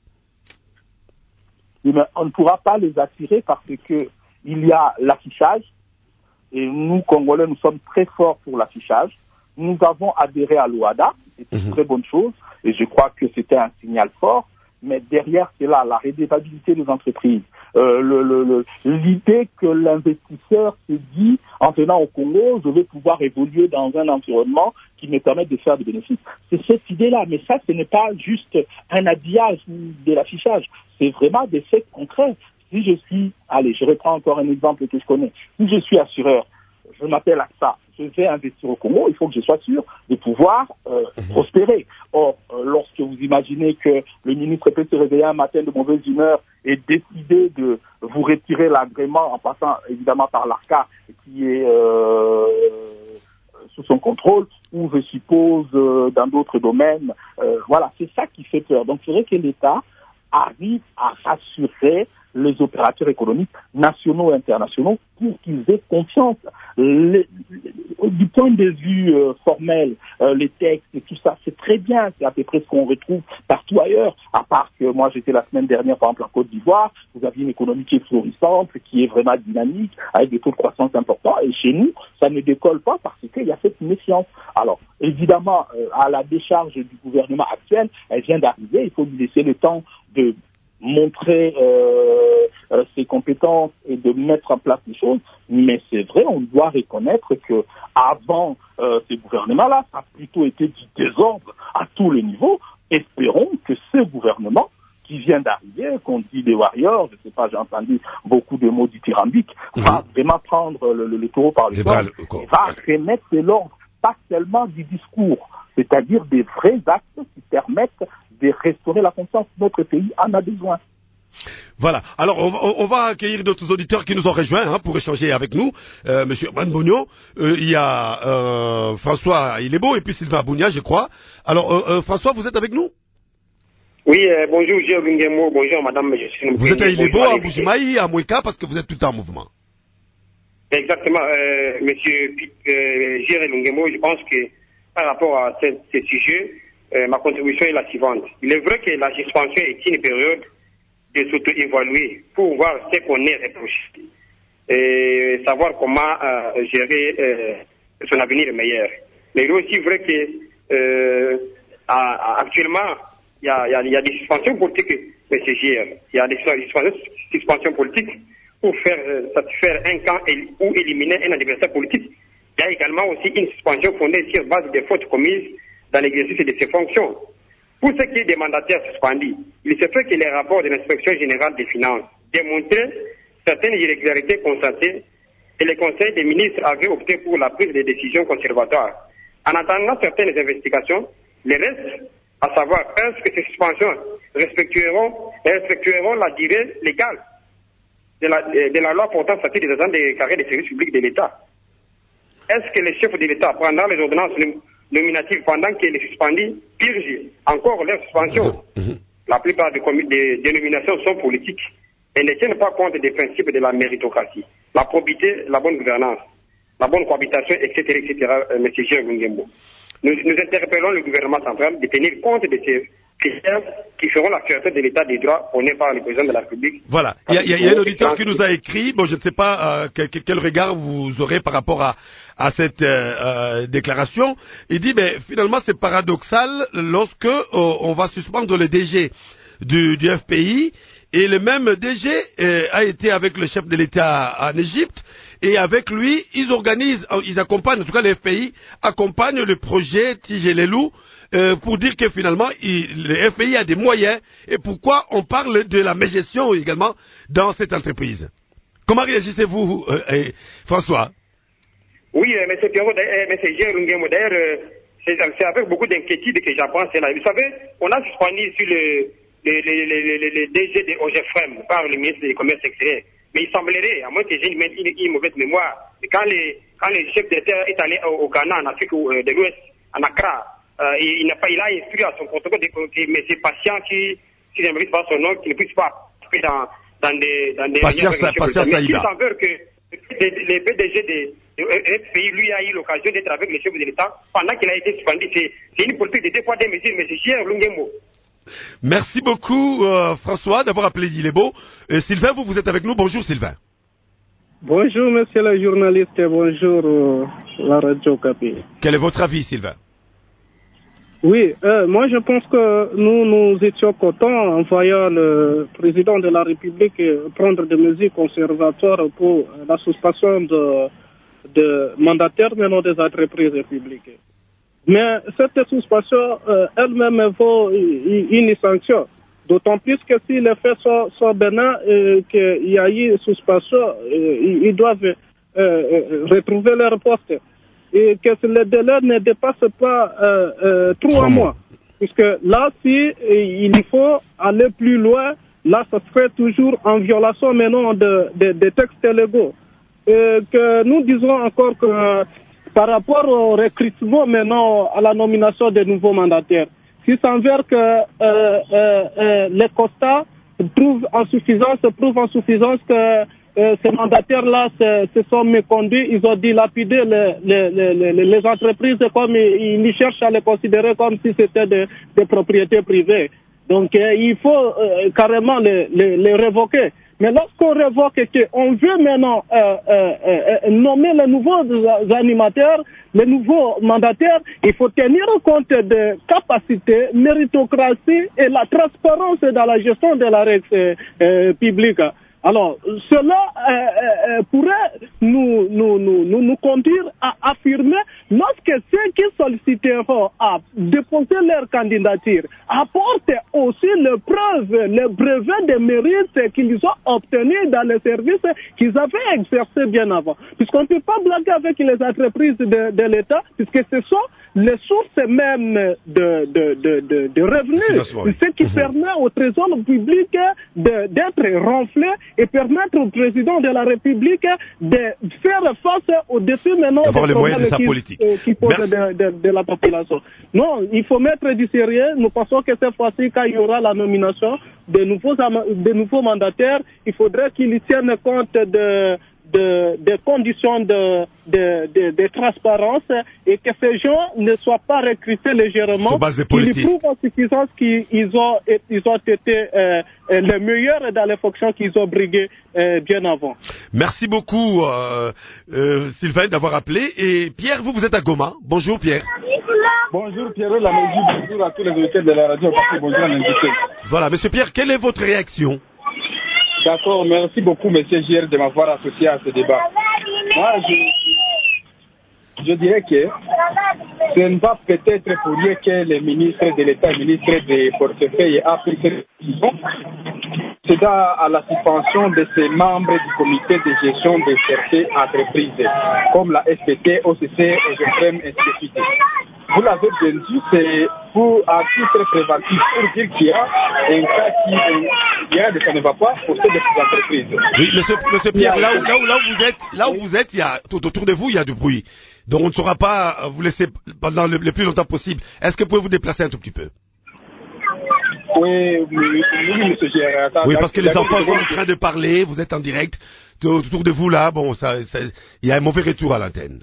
Oui, mais on ne pourra pas les attirer parce que il y a l'affichage, et nous Congolais nous sommes très forts pour l'affichage. Nous avons adhéré à l'OADA, c'est une très bonne chose, et je crois que c'était un signal fort, mais derrière c'est là la redevabilité des entreprises, l'idée que l'investisseur se dit, en venant au Congo, je vais pouvoir évoluer dans un environnement qui me permet de faire des bénéfices. C'est cette idée-là, mais ça, ce n'est pas juste un habillage de l'affichage, c'est vraiment des faits concrets. Si je suis, je reprends encore un exemple que je connais, si je suis assureur, je m'appelle AXA, je vais investir au Congo, il faut que je sois sûr de pouvoir prospérer. Or, lorsque vous imaginez que le ministre peut se réveiller un matin de mauvaise humeur et décider de vous retirer l'agrément en passant évidemment par l'ARCA qui est sous son contrôle, ou je suppose dans d'autres domaines, voilà, c'est ça qui fait peur. Donc, il faudrait que l'État arrive à rassurer les opérateurs économiques nationaux et internationaux pour qu'ils aient confiance. Du point de vue formel, les textes et tout ça, c'est très bien, c'est à peu près ce qu'on retrouve partout ailleurs, à part que moi j'étais la semaine dernière par exemple en Côte d'Ivoire, vous aviez une économie qui est florissante, qui est vraiment dynamique, avec des taux de croissance importants, et chez nous, ça ne décolle pas parce qu'il y a cette méfiance. Alors, évidemment, à la décharge du gouvernement actuel, elle vient d'arriver, il faut lui laisser le temps de montrer ses compétences et de mettre en place les choses, mais c'est vrai, on doit reconnaître que avant ces gouvernements-là, ça a plutôt été du désordre à tous les niveaux. Espérons que ce gouvernement qui vient d'arriver, qu'on dit des warriors, je sais pas, j'ai entendu beaucoup de mots dithyrambiques, va vraiment prendre le taureau par le corps et va remettre de l'ordre, pas seulement du discours, c'est-à-dire des vrais actes qui permettent de restaurer la confiance. Notre pays en a besoin. Voilà. Alors, on va accueillir d'autres auditeurs qui nous ont rejoints pour échanger avec nous. Monsieur Manbonio, il y a François Ilebo et puis Sylvain Bounia, je crois. Alors, François, vous êtes avec nous? Oui, bonjour, Gérard Lungemo, bonjour, madame. Vous êtes à Ilebo, à Mbujimayi, à Mouika, parce que vous êtes tout le temps en mouvement. Exactement, monsieur Gérard Lungemo, je pense que par rapport à ce sujet, ma contribution est la suivante. Il est vrai que la suspension est une période de s'auto-évaluer pour voir ce qu'on est reproché et savoir comment gérer son avenir meilleur. Mais il est aussi vrai que actuellement, il y a des suspensions politiques, M. Gérard. Il y a des suspensions politiques pour faire satisfaire un camp ou éliminer un adversaire politique. Il y a également aussi une suspension fondée sur base des fautes commises dans l'exercice de ses fonctions. Pour ce qui est des mandataires suspendus, il se fait que les rapports de l'inspection générale des finances démontraient certaines irrégularités constatées et le Conseil des ministres avait opté pour la prise de décisions conservatoires. En attendant certaines investigations, le reste, à savoir, est-ce que ces suspensions respecteront la durée légale de la loi portant statut des agents des carrières des services publics de l'État? Est-ce que les chefs de l'État prendront les ordonnances nominatives pendant que les suspendus purgent encore leur suspension? La plupart des dénominations sont politiques et ne tiennent pas compte des principes de la méritocratie, la probité, la bonne gouvernance, la bonne cohabitation, etc., M. Gérard Lungemo. Nous interpellons le gouvernement central de tenir compte de ces critères qui feront la fierté de l'état des droits prôné par le président de la République. Voilà. Il y a un auditeur qui nous a écrit. Bon, je ne sais pas quel regard vous aurez par rapport à cette déclaration. Il dit, mais finalement, c'est paradoxal lorsque on va suspendre le DG du FPI et le même DG a été avec le chef de l'État en Égypte. Et avec lui, ils accompagnent, en tout cas le FPI accompagne le projet Tigelelou pour dire que finalement, le FPI a des moyens. Et pourquoi on parle de la mégestion également dans cette entreprise? Comment réagissez-vous, François? Oui, M. Pierrot, M. Gérard Lungemo, d'ailleurs, c'est avec beaucoup d'inquiétude que j'apprends cela. Vous savez, on a suspendu sur le DG de OGFM par le ministre du Commerce extérieur. Mais il semblerait, à moins que j'ai une mauvaise mémoire, que quand le chef d'État est allé au Ghana, en Afrique de l'Ouest, en Accra, il a instruit à son protocole que M. Patient, si j'aimerais pas son nom, qu'il ne puisse pas dans des Patient Saïda. Il s'avère que le PDG de FPI, lui, a eu l'occasion d'être avec le chef de l'État pendant qu'il a été suspendu. C'est une politique de deux poids deux mesures, M. Gérard Lungemo. Merci beaucoup, François, d'avoir appelé Ilebo. Sylvain, vous êtes avec nous. Bonjour, Sylvain. Bonjour, monsieur le journaliste, et bonjour, la radio Capi. Quel est votre avis, Sylvain? Oui, moi je pense que nous étions contents en voyant le président de la République prendre des mesures conservatoires pour la suspension de mandataires menant des entreprises publiques. Mais cette suspension elle-même vaut une sanction. D'autant plus que si les faits sont bénins qu'il y a eu suspension, ils doivent retrouver leur poste. Et que le délai ne dépasse pas 3 mois. Puisque là, si il faut aller plus loin, là, ça serait toujours en violation maintenant des textes légaux. Et que nous disons encore que par rapport au recrutement maintenant à la nomination des nouveaux mandataires, s'il s'avère que les constats prouvent en suffisance que ces mandataires-là se sont méconduits, ils ont dilapidé les entreprises comme ils cherchent à les considérer comme si c'était des propriétés privées. Donc il faut carrément les révoquer. Mais lorsqu'on révoque et qu'on veut maintenant nommer les nouveaux animateurs, les nouveaux mandataires, il faut tenir compte des capacités, méritocratie et la transparence dans la gestion de la règle publique. Alors, cela pourrait nous conduire à affirmer, lorsque ceux qui solliciteront à déposer leur candidature apportent aussi les preuves, les brevets de mérite qu'ils ont obtenus dans les services qu'ils avaient exercés bien avant. Puisqu'on ne peut pas blaguer avec les entreprises de l'État, puisque ce sont les sources même de revenus, ce qui permet au trésor public d'être renflé et permettre au président de la République de faire face aux défis maintenant des problèmes qui posent de la population. Non, il faut mettre du sérieux. Nous pensons que cette fois-ci, quand il y aura la nomination de nouveaux mandataires, il faudrait qu'ils tiennent compte des conditions de transparence et que ces gens ne soient pas recrutés légèrement, qu'ils prouvent en suffisance qu'ils ont été les meilleurs dans les fonctions qu'ils ont briguées bien avant. Merci beaucoup Sylvain d'avoir appelé. Et Pierre, vous êtes à Goma. Bonjour Pierre. Bonjour Pierrot Laméji, bonjour à tous les auditeurs de la radio, bonjour à l'invité. Voilà, monsieur Pierre, quelle est votre réaction? D'accord, merci beaucoup, monsieur JR, de m'avoir associé à ce débat. Moi, je dirais que ce n'est pas peut-être pour rien que les ministres de l'État et ministres des portefeuilles a pris cette décision. C'est à la suspension de ces membres du comité de gestion de certaines entreprises, comme la SPT, OCC et GFM SPT. Vous l'avez bien dit, c'est à titre préventif pour dire qu'il y a un cas ça ne va pas pour ces entreprises. Oui, monsieur Pierre, là où vous êtes, il y a, autour de vous, il y a du bruit. Donc on ne saura pas vous laisser pendant le plus longtemps possible. Est-ce que vous pouvez vous déplacer un tout petit peu? Oui, monsieur Gérard. Oui, parce que les enfants sont en train de parler, vous êtes en direct. Autour de vous, là, bon, il y a un mauvais retour à l'antenne.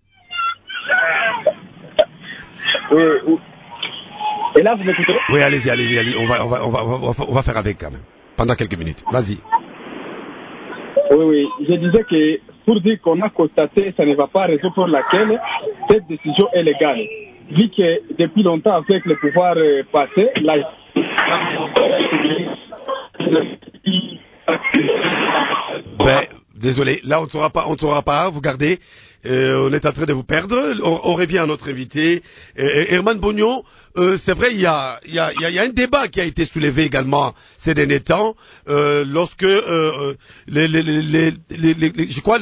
Oui. Et là, vous m'écoutez? Oui, allez. On va faire avec quand même. Pendant quelques minutes. Vas-y. Oui. Je disais que pour dire qu'on a constaté, ça ne va pas, raison pour laquelle cette décision est légale. Vu que depuis longtemps, avec le pouvoir passé, désolé, là on ne saura pas, vous gardez, on est en train de vous perdre, on revient à notre invité, Herman Bognon. C'est vrai, il y a un débat qui a été soulevé également ces derniers temps, lorsque je crois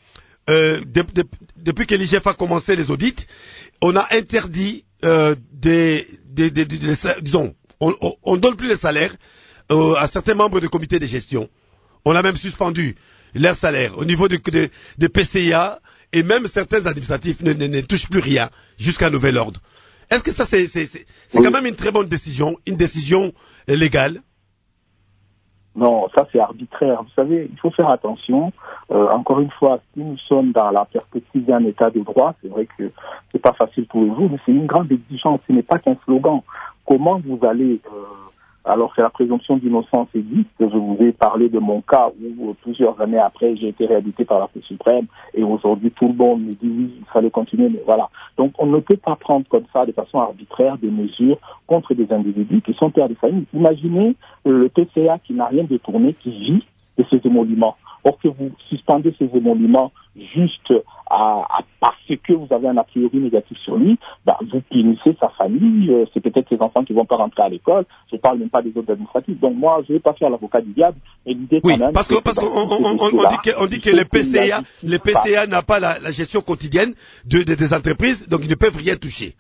depuis que l'IGF a commencé les audits, on a interdit disons, on donne plus les salaires à certains membres du comité de gestion. On a même suspendu leurs salaires au niveau de PCA, et même certains administratifs ne touchent plus rien jusqu'à nouvel ordre. Est-ce que ça c'est quand même une très bonne décision, une décision légale? Non, ça c'est arbitraire. Vous savez, il faut faire attention. Encore une fois, si nous sommes dans la perspective d'un état de droit, c'est vrai que c'est pas facile pour vous, mais c'est une grande exigence. Ce n'est pas qu'un slogan. Comment vous allez alors que la présomption d'innocence existe? Je vous ai parlé de mon cas où plusieurs années après j'ai été réhabilité par la Cour suprême et aujourd'hui tout le monde me dit oui, il fallait continuer, mais voilà. Donc on ne peut pas prendre comme ça de façon arbitraire des mesures contre des individus qui sont pères de famille. Imaginez le PCA qui n'a rien détourné, qui vit de ces émoluments. Or que vous suspendez ces émoluments juste parce que vous avez un a priori négatif sur lui, vous punissez sa famille, c'est peut-être ses enfants qui vont pas rentrer à l'école, je parle même pas des autres administratifs. Donc moi, je vais pas faire l'avocat du diable, mais l'idée quand même... parce qu'on dit que les PCA n'a pas la gestion quotidienne des entreprises, donc ils ne peuvent rien toucher.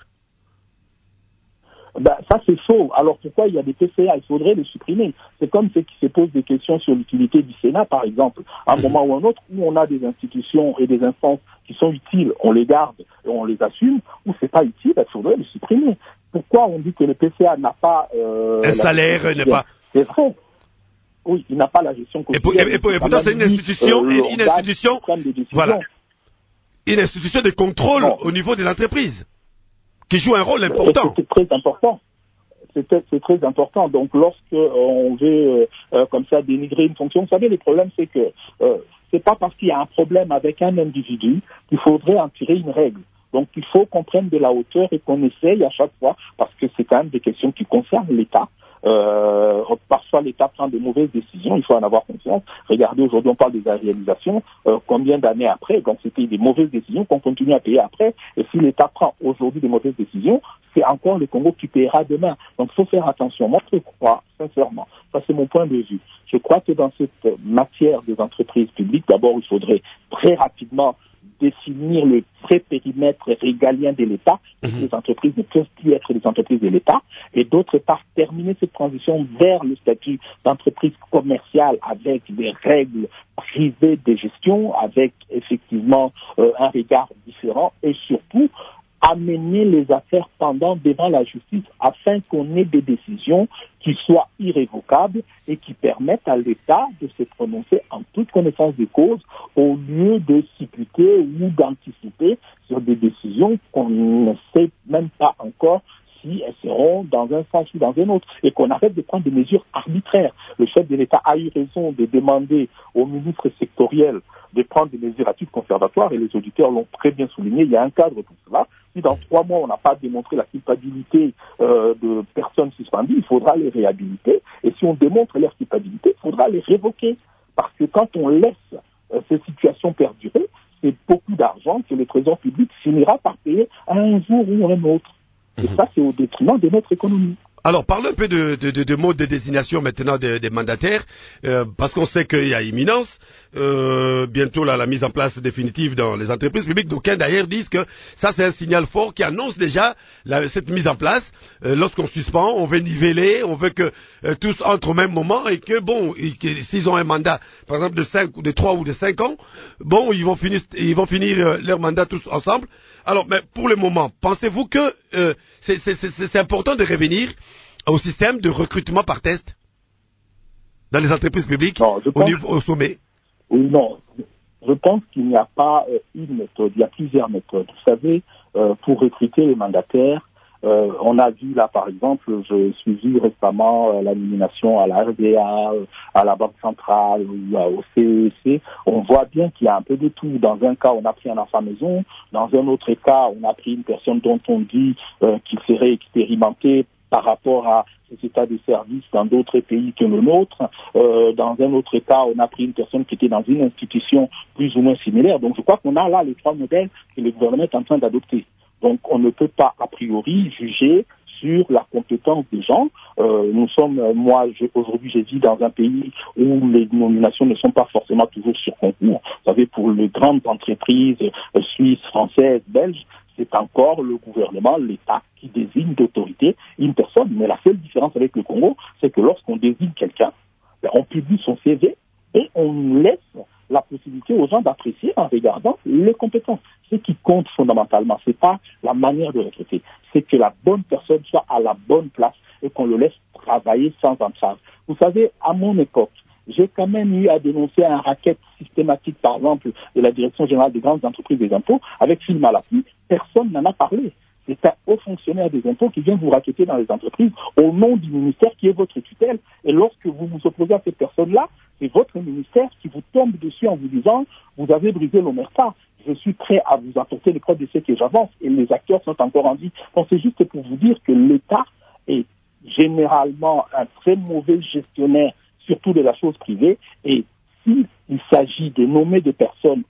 Ça c'est faux. Alors pourquoi il y a des PCA? Il faudrait les supprimer. C'est comme ceux qui se posent des questions sur l'utilité du Sénat, par exemple. À un moment ou un autre, où on a des institutions et des instances qui sont utiles, on les garde et on les assume. Où c'est pas utile, il faudrait les supprimer. Pourquoi on dit que le PCA n'a pas un salaire, n'est pas... C'est vrai. Oui, il n'a pas la gestion quotidienne. Et pourtant c'est une institution, voilà, une institution de contrôle au niveau de l'entreprise, qui joue un rôle important. C'est très important. C'est très important. Donc, lorsque on veut comme ça dénigrer une fonction, vous savez, le problème, c'est que c'est pas parce qu'il y a un problème avec un individu qu'il faudrait en tirer une règle. Donc, il faut qu'on prenne de la hauteur et qu'on essaye à chaque fois, parce que c'est quand même des questions qui concernent l'État. Parfois l'État prend de mauvaises décisions, il faut en avoir conscience. Regardez, aujourd'hui on parle des réalisations, combien d'années après, donc c'était des mauvaises décisions qu'on continue à payer après, et si l'État prend aujourd'hui des mauvaises décisions, c'est encore le Congo qui paiera demain. Donc il faut faire attention. Moi je crois, sincèrement, ça c'est mon point de vue, je crois que dans cette matière des entreprises publiques, d'abord il faudrait très rapidement définir le vrai périmètre régalien de l'État, les entreprises ne peuvent plus être des entreprises de l'État, et d'autre part terminer cette transition vers le statut d'entreprise commerciale avec des règles privées de gestion, avec effectivement un regard différent, et surtout amener les affaires pendantes devant la justice afin qu'on ait des décisions qui soient irrévocables et qui permettent à l'État de se prononcer en toute connaissance de cause au lieu de supputer ou d'anticiper sur des décisions qu'on ne sait même pas encore si elles seront dans un sens ou dans un autre, et qu'on arrête de prendre des mesures arbitraires. Le chef de l'État a eu raison de demander aux ministres sectoriels de prendre des mesures à titre conservatoire, et les auditeurs l'ont très bien souligné, il y a un cadre pour cela. Si dans 3 mois on n'a pas démontré la culpabilité de personnes suspendues, il faudra les réhabiliter, et si on démontre leur culpabilité, il faudra les révoquer. Parce que quand on laisse ces situations perdurer, c'est beaucoup d'argent que le trésor public finira par payer à un jour ou à un autre. Et ça, c'est au détriment de notre économie. Alors, parlons un peu de mode de désignation maintenant des mandataires, parce qu'on sait qu'il y a imminence, bientôt la mise en place définitive dans les entreprises publiques. D'aucuns d'ailleurs disent que ça c'est un signal fort qui annonce déjà cette mise en place. Lorsqu'on suspend, on veut niveler, on veut que tous entrent au même moment, et que bon, s'ils ont un mandat, par exemple de 5 ou de 3 ou de 5 ans, bon, ils vont finir leur mandat tous ensemble. Alors, mais pour le moment, pensez-vous que c'est important de revenir au système de recrutement par test dans les entreprises publiques au sommet? Oui, non. Je pense qu'il n'y a pas une méthode. Il y a plusieurs méthodes. Vous savez, pour recruter les mandataires, on a vu là, par exemple, je suis vu récemment la nomination à la RDA, à la Banque centrale ou au CEC. On voit bien qu'il y a un peu de tout. Dans un cas, on a pris un enfant maison. Dans un autre cas, on a pris une personne dont on dit qu'il serait expérimenté par rapport à ces états de service dans d'autres pays que le nôtre. Dans un autre cas, on a pris une personne qui était dans une institution plus ou moins similaire. Donc, je crois qu'on a là les 3 modèles que le gouvernement est en train d'adopter. Donc, on ne peut pas, a priori, juger sur la compétence des gens. Aujourd'hui, je vis dans un pays où les nominations ne sont pas forcément toujours sur concours. Vous savez, pour les grandes entreprises suisses, françaises, belges, c'est encore le gouvernement, l'État, qui désigne d'autorité une personne. Mais la seule différence avec le Congo, c'est que lorsqu'on désigne quelqu'un, on publie son CV et on laisse la possibilité aux gens d'apprécier en regardant les compétences. Ce qui compte fondamentalement, c'est pas la manière de recruter, c'est que la bonne personne soit à la bonne place et qu'on le laisse travailler sans entrave. Vous savez, à mon époque, j'ai quand même eu à dénoncer un racket systématique, par exemple, de la Direction générale des grandes entreprises des impôts, avec Phil Malapi. Personne n'en a parlé. C'est un haut fonctionnaire des impôts qui vient vous racketter dans les entreprises au nom du ministère qui est votre tutelle. Et lorsque vous vous opposez à cette personne-là, c'est votre ministère qui vous tombe dessus en vous disant « vous avez brisé l'omerta, je suis prêt à vous apporter les preuves de ce que j'avance » et les acteurs sont encore en vie. Donc c'est juste pour vous dire que l'État est généralement un très mauvais gestionnaire, surtout de la chose privée, et s'il s'agit de nommer des personnes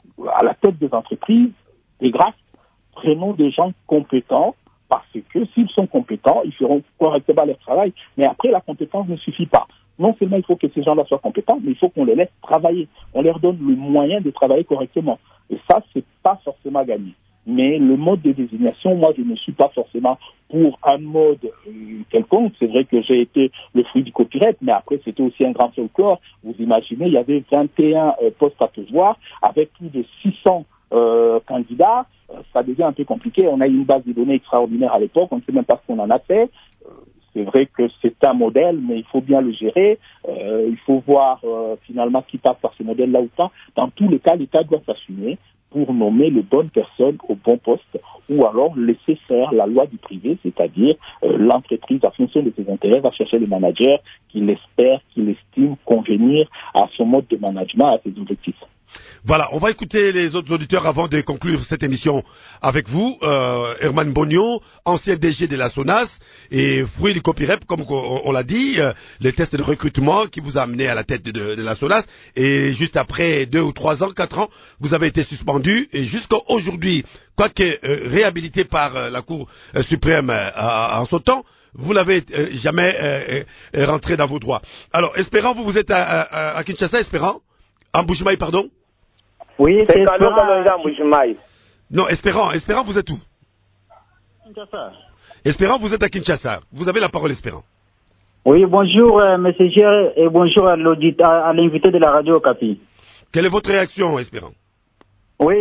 à la tête des entreprises, des grâces, prenons des gens compétents, parce que s'ils sont compétents, ils feront correctement leur travail. Mais après, la compétence ne suffit pas. Non seulement il faut que ces gens-là soient compétents, mais il faut qu'on les laisse travailler. On leur donne le moyen de travailler correctement. Et ça, c'est pas forcément gagné. Mais le mode de désignation, moi, je ne suis pas forcément pour un mode quelconque. C'est vrai que j'ai été le fruit du copyright, mais après, c'était aussi un grand folklore. Vous imaginez, il y avait 21 postes à pourvoir avec plus de 600 candidats. Ça devient un peu compliqué. On a eu une base de données extraordinaire à l'époque. On ne sait même pas ce qu'on en a fait. C'est vrai que c'est un modèle, mais il faut bien le gérer. Il faut voir finalement qui passe par ce modèle-là ou pas. Dans tous les cas, l'État doit s'assumer pour nommer les bonnes personnes au bon poste, ou alors laisser faire la loi du privé, c'est-à-dire l'entreprise, en fonction de ses intérêts, va chercher les managers qu'il espère, qu'il estime convenir à son mode de management, à ses objectifs. Voilà, on va écouter les autres auditeurs avant de conclure cette émission avec vous. Herman Bogno, ancien DG de la SONAS et fruit du copyrep, comme on l'a dit, les tests de recrutement qui vous a amené à la tête de la SONAS. Et juste après 2 ou 3 ans, 4 ans, vous avez été suspendu et jusqu'à aujourd'hui, quoique réhabilité par la Cour suprême en son temps, vous n'avez jamais rentré dans vos droits. Alors, Espérant, vous êtes à Kinshasa, Espérant? En Bujimaï, pardon? Oui, c'est Kalo Kalonji Mbujimayi. Non, Espérant, vous êtes où? Kinshasa. Espérant, vous êtes à Kinshasa. Vous avez la parole, Espérant. Oui, bonjour, monsieur Géré, et bonjour à l'invité de la radio Okapi. Quelle est votre réaction, Espérant? Oui,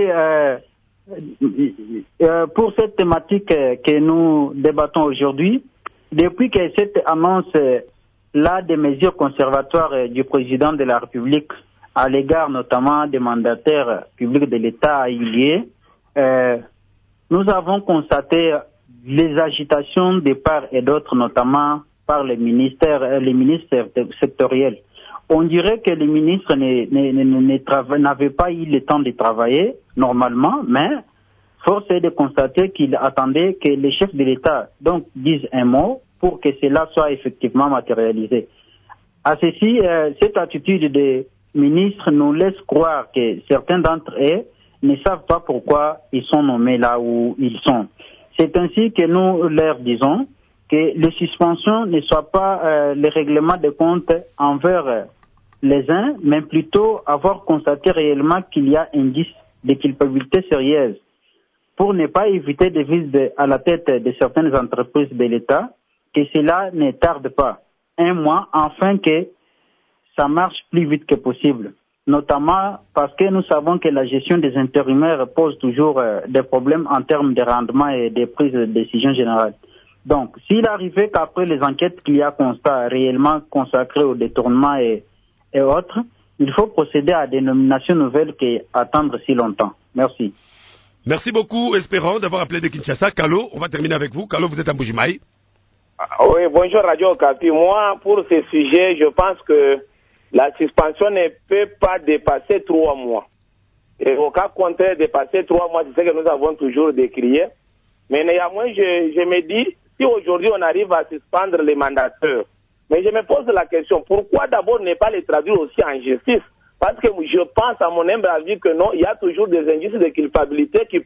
pour cette thématique que nous débattons aujourd'hui, depuis que cette annonce-là des mesures conservatoires du président de la République à l'égard notamment des mandataires publics de l'État a eu lieu, nous avons constaté les agitations de part et d'autre, notamment par les ministres sectoriels. On dirait que les ministres n'avaient pas eu le temps de travailler normalement, mais force est de constater qu'ils attendaient que les chefs de l'État donc disent un mot pour que cela soit effectivement matérialisé. À ceci, cette attitude des ministres nous laisse croire que certains d'entre eux ne savent pas pourquoi ils sont nommés là où ils sont. C'est ainsi que nous leur disons que les suspensions ne soient pas les règlements de comptes envers les uns, mais plutôt avoir constaté réellement qu'il y a indice de culpabilité sérieuse pour ne pas éviter de viser à la tête de certaines entreprises de l'État, que cela ne tarde pas, un mois, afin que ça marche plus vite que possible. Notamment parce que nous savons que la gestion des intérimaires pose toujours des problèmes en termes de rendement et de prise de décision générale. Donc, s'il arrivait qu'après les enquêtes qu'il y a constat réellement consacrées au détournement et autres, il faut procéder à des nominations nouvelles qu'attendre si longtemps. Merci. Merci beaucoup, Espérant, d'avoir appelé de Kinshasa. Kalo, on va terminer avec vous. Kalo, vous êtes à Mbujimayi. Oui, bonjour Radio Okapi. Moi, pour ce sujet, je pense que la suspension ne peut pas dépasser 3 mois. Et au cas contraire, dépasser 3 mois, c'est ce que nous avons toujours décrié. Mais néanmoins, je me dis, si aujourd'hui on arrive à suspendre les mandateurs, mais je me pose la question, pourquoi d'abord ne pas les traduire aussi en justice? Parce que je pense, à mon humble avis, que non, il y a toujours des indices de culpabilité qui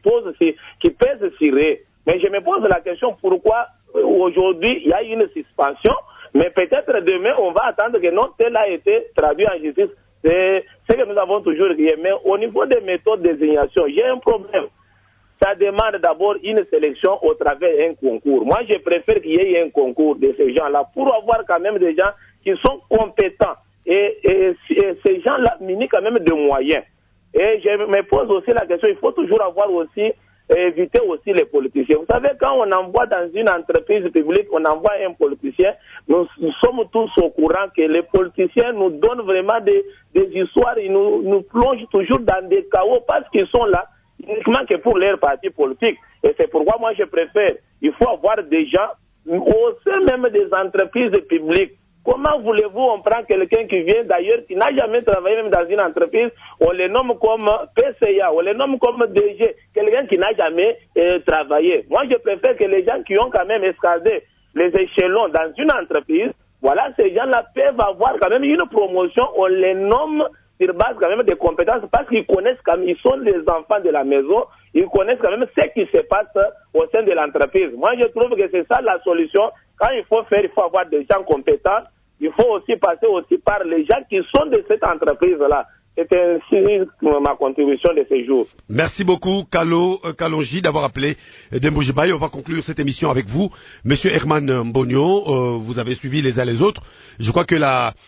pèsent sur eux. Mais je me pose la question, pourquoi aujourd'hui il y a une suspension, mais peut-être demain on va attendre que non, tel a été traduit en justice. C'est ce que nous avons toujours dit. Mais au niveau des méthodes de désignation, j'ai un problème. Ça demande d'abord une sélection au travers d'un concours. Moi, je préfère qu'il y ait un concours de ces gens-là pour avoir quand même des gens qui sont compétents. Et ces gens-là minent quand même de moyens. Et je me pose aussi la question, il faut toujours avoir aussi, éviter aussi les politiciens. Vous savez, quand on envoie dans une entreprise publique, on envoie un politicien, nous sommes tous au courant que les politiciens nous donnent vraiment des histoires, ils nous plongent toujours dans des chaos parce qu'ils sont là uniquement que pour leur parti politique. Et c'est pourquoi moi je préfère, il faut avoir des gens au sein même des entreprises publiques. Comment voulez-vous, on prend quelqu'un qui vient d'ailleurs, qui n'a jamais travaillé même dans une entreprise, on les nomme comme PCA, on les nomme comme DG, quelqu'un qui n'a jamais travaillé. Moi je préfère que les gens qui ont quand même escaladé les échelons dans une entreprise, voilà, ces gens-là peuvent avoir quand même une promotion, on les nomme sur base quand même des compétences parce qu'ils connaissent quand même, ils sont les enfants de la maison, ils connaissent quand même ce qui se passe au sein de l'entreprise. Moi, je trouve que c'est ça la solution. Quand il faut faire, il faut avoir des gens compétents. Il faut aussi passer aussi par les gens qui sont de cette entreprise-là. C'était ainsi ma contribution de ce jour. Merci beaucoup, Kalonji, d'avoir appelé de Mbujimayi. On va conclure cette émission avec vous. Monsieur Herman Mbonyo, vous avez suivi les uns les autres. Je crois que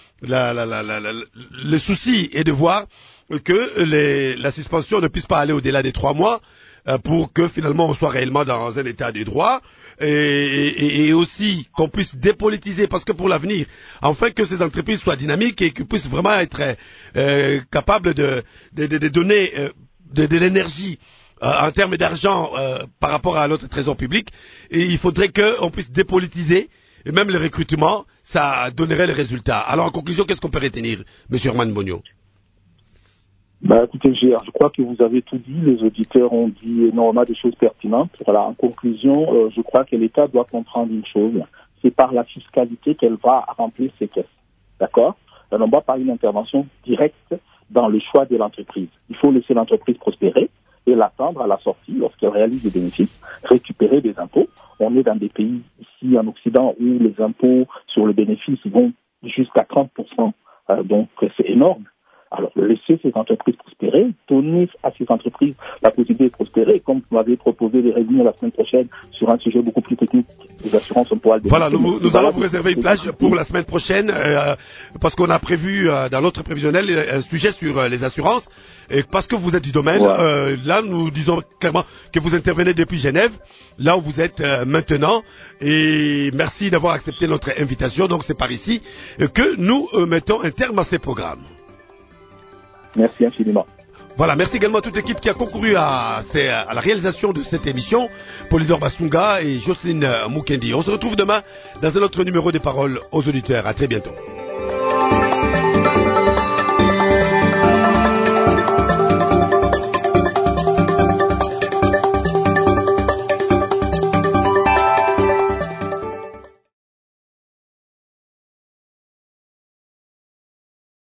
le souci est de voir que la suspension ne puisse pas aller au-delà des 3 mois pour que finalement on soit réellement dans un état de droit et aussi qu'on puisse dépolitiser, parce que pour l'avenir, afin que ces entreprises soient dynamiques et qu'elles puissent vraiment être capables de donner de l'énergie en termes d'argent par rapport à notre trésor public, et il faudrait qu'on puisse dépolitiser, et même le recrutement, ça donnerait le résultat. Alors en conclusion, qu'est-ce qu'on peut retenir, Monsieur Herman Mbonyo? Écoutez, je crois que vous avez tout dit, les auditeurs ont dit énormément de choses pertinentes. Voilà, en conclusion, je crois que l'État doit comprendre une chose, c'est par la fiscalité qu'elle va remplir ses caisses. D'accord? Non pas par une intervention directe dans le choix de l'entreprise. Il faut laisser l'entreprise prospérer et l'attendre à la sortie, lorsqu'elle réalise des bénéfices, récupérer des impôts. On est dans des pays ici en Occident où les impôts sur le bénéfice vont jusqu'à 30%, donc c'est énorme. Alors, laisser ces entreprises prospérer, donner à ces entreprises la possibilité de prospérer, comme vous m'avez proposé de revenir la semaine prochaine sur un sujet beaucoup plus technique des assurances, on pourra le Voilà, nous allons vous réserver une plage pour la semaine prochaine, parce qu'on a prévu dans notre prévisionnel un sujet sur les assurances, et parce que vous êtes du domaine, là nous disons clairement que vous intervenez depuis Genève, là où vous êtes maintenant, et merci d'avoir accepté notre invitation. Donc c'est par ici que nous mettons un terme à ces programmes. Merci infiniment. Voilà, merci également à toute l'équipe qui a concouru à la réalisation de cette émission, Polydor Basunga et Jocelyne Mukendi. On se retrouve demain dans un autre numéro des Paroles aux auditeurs. À très bientôt.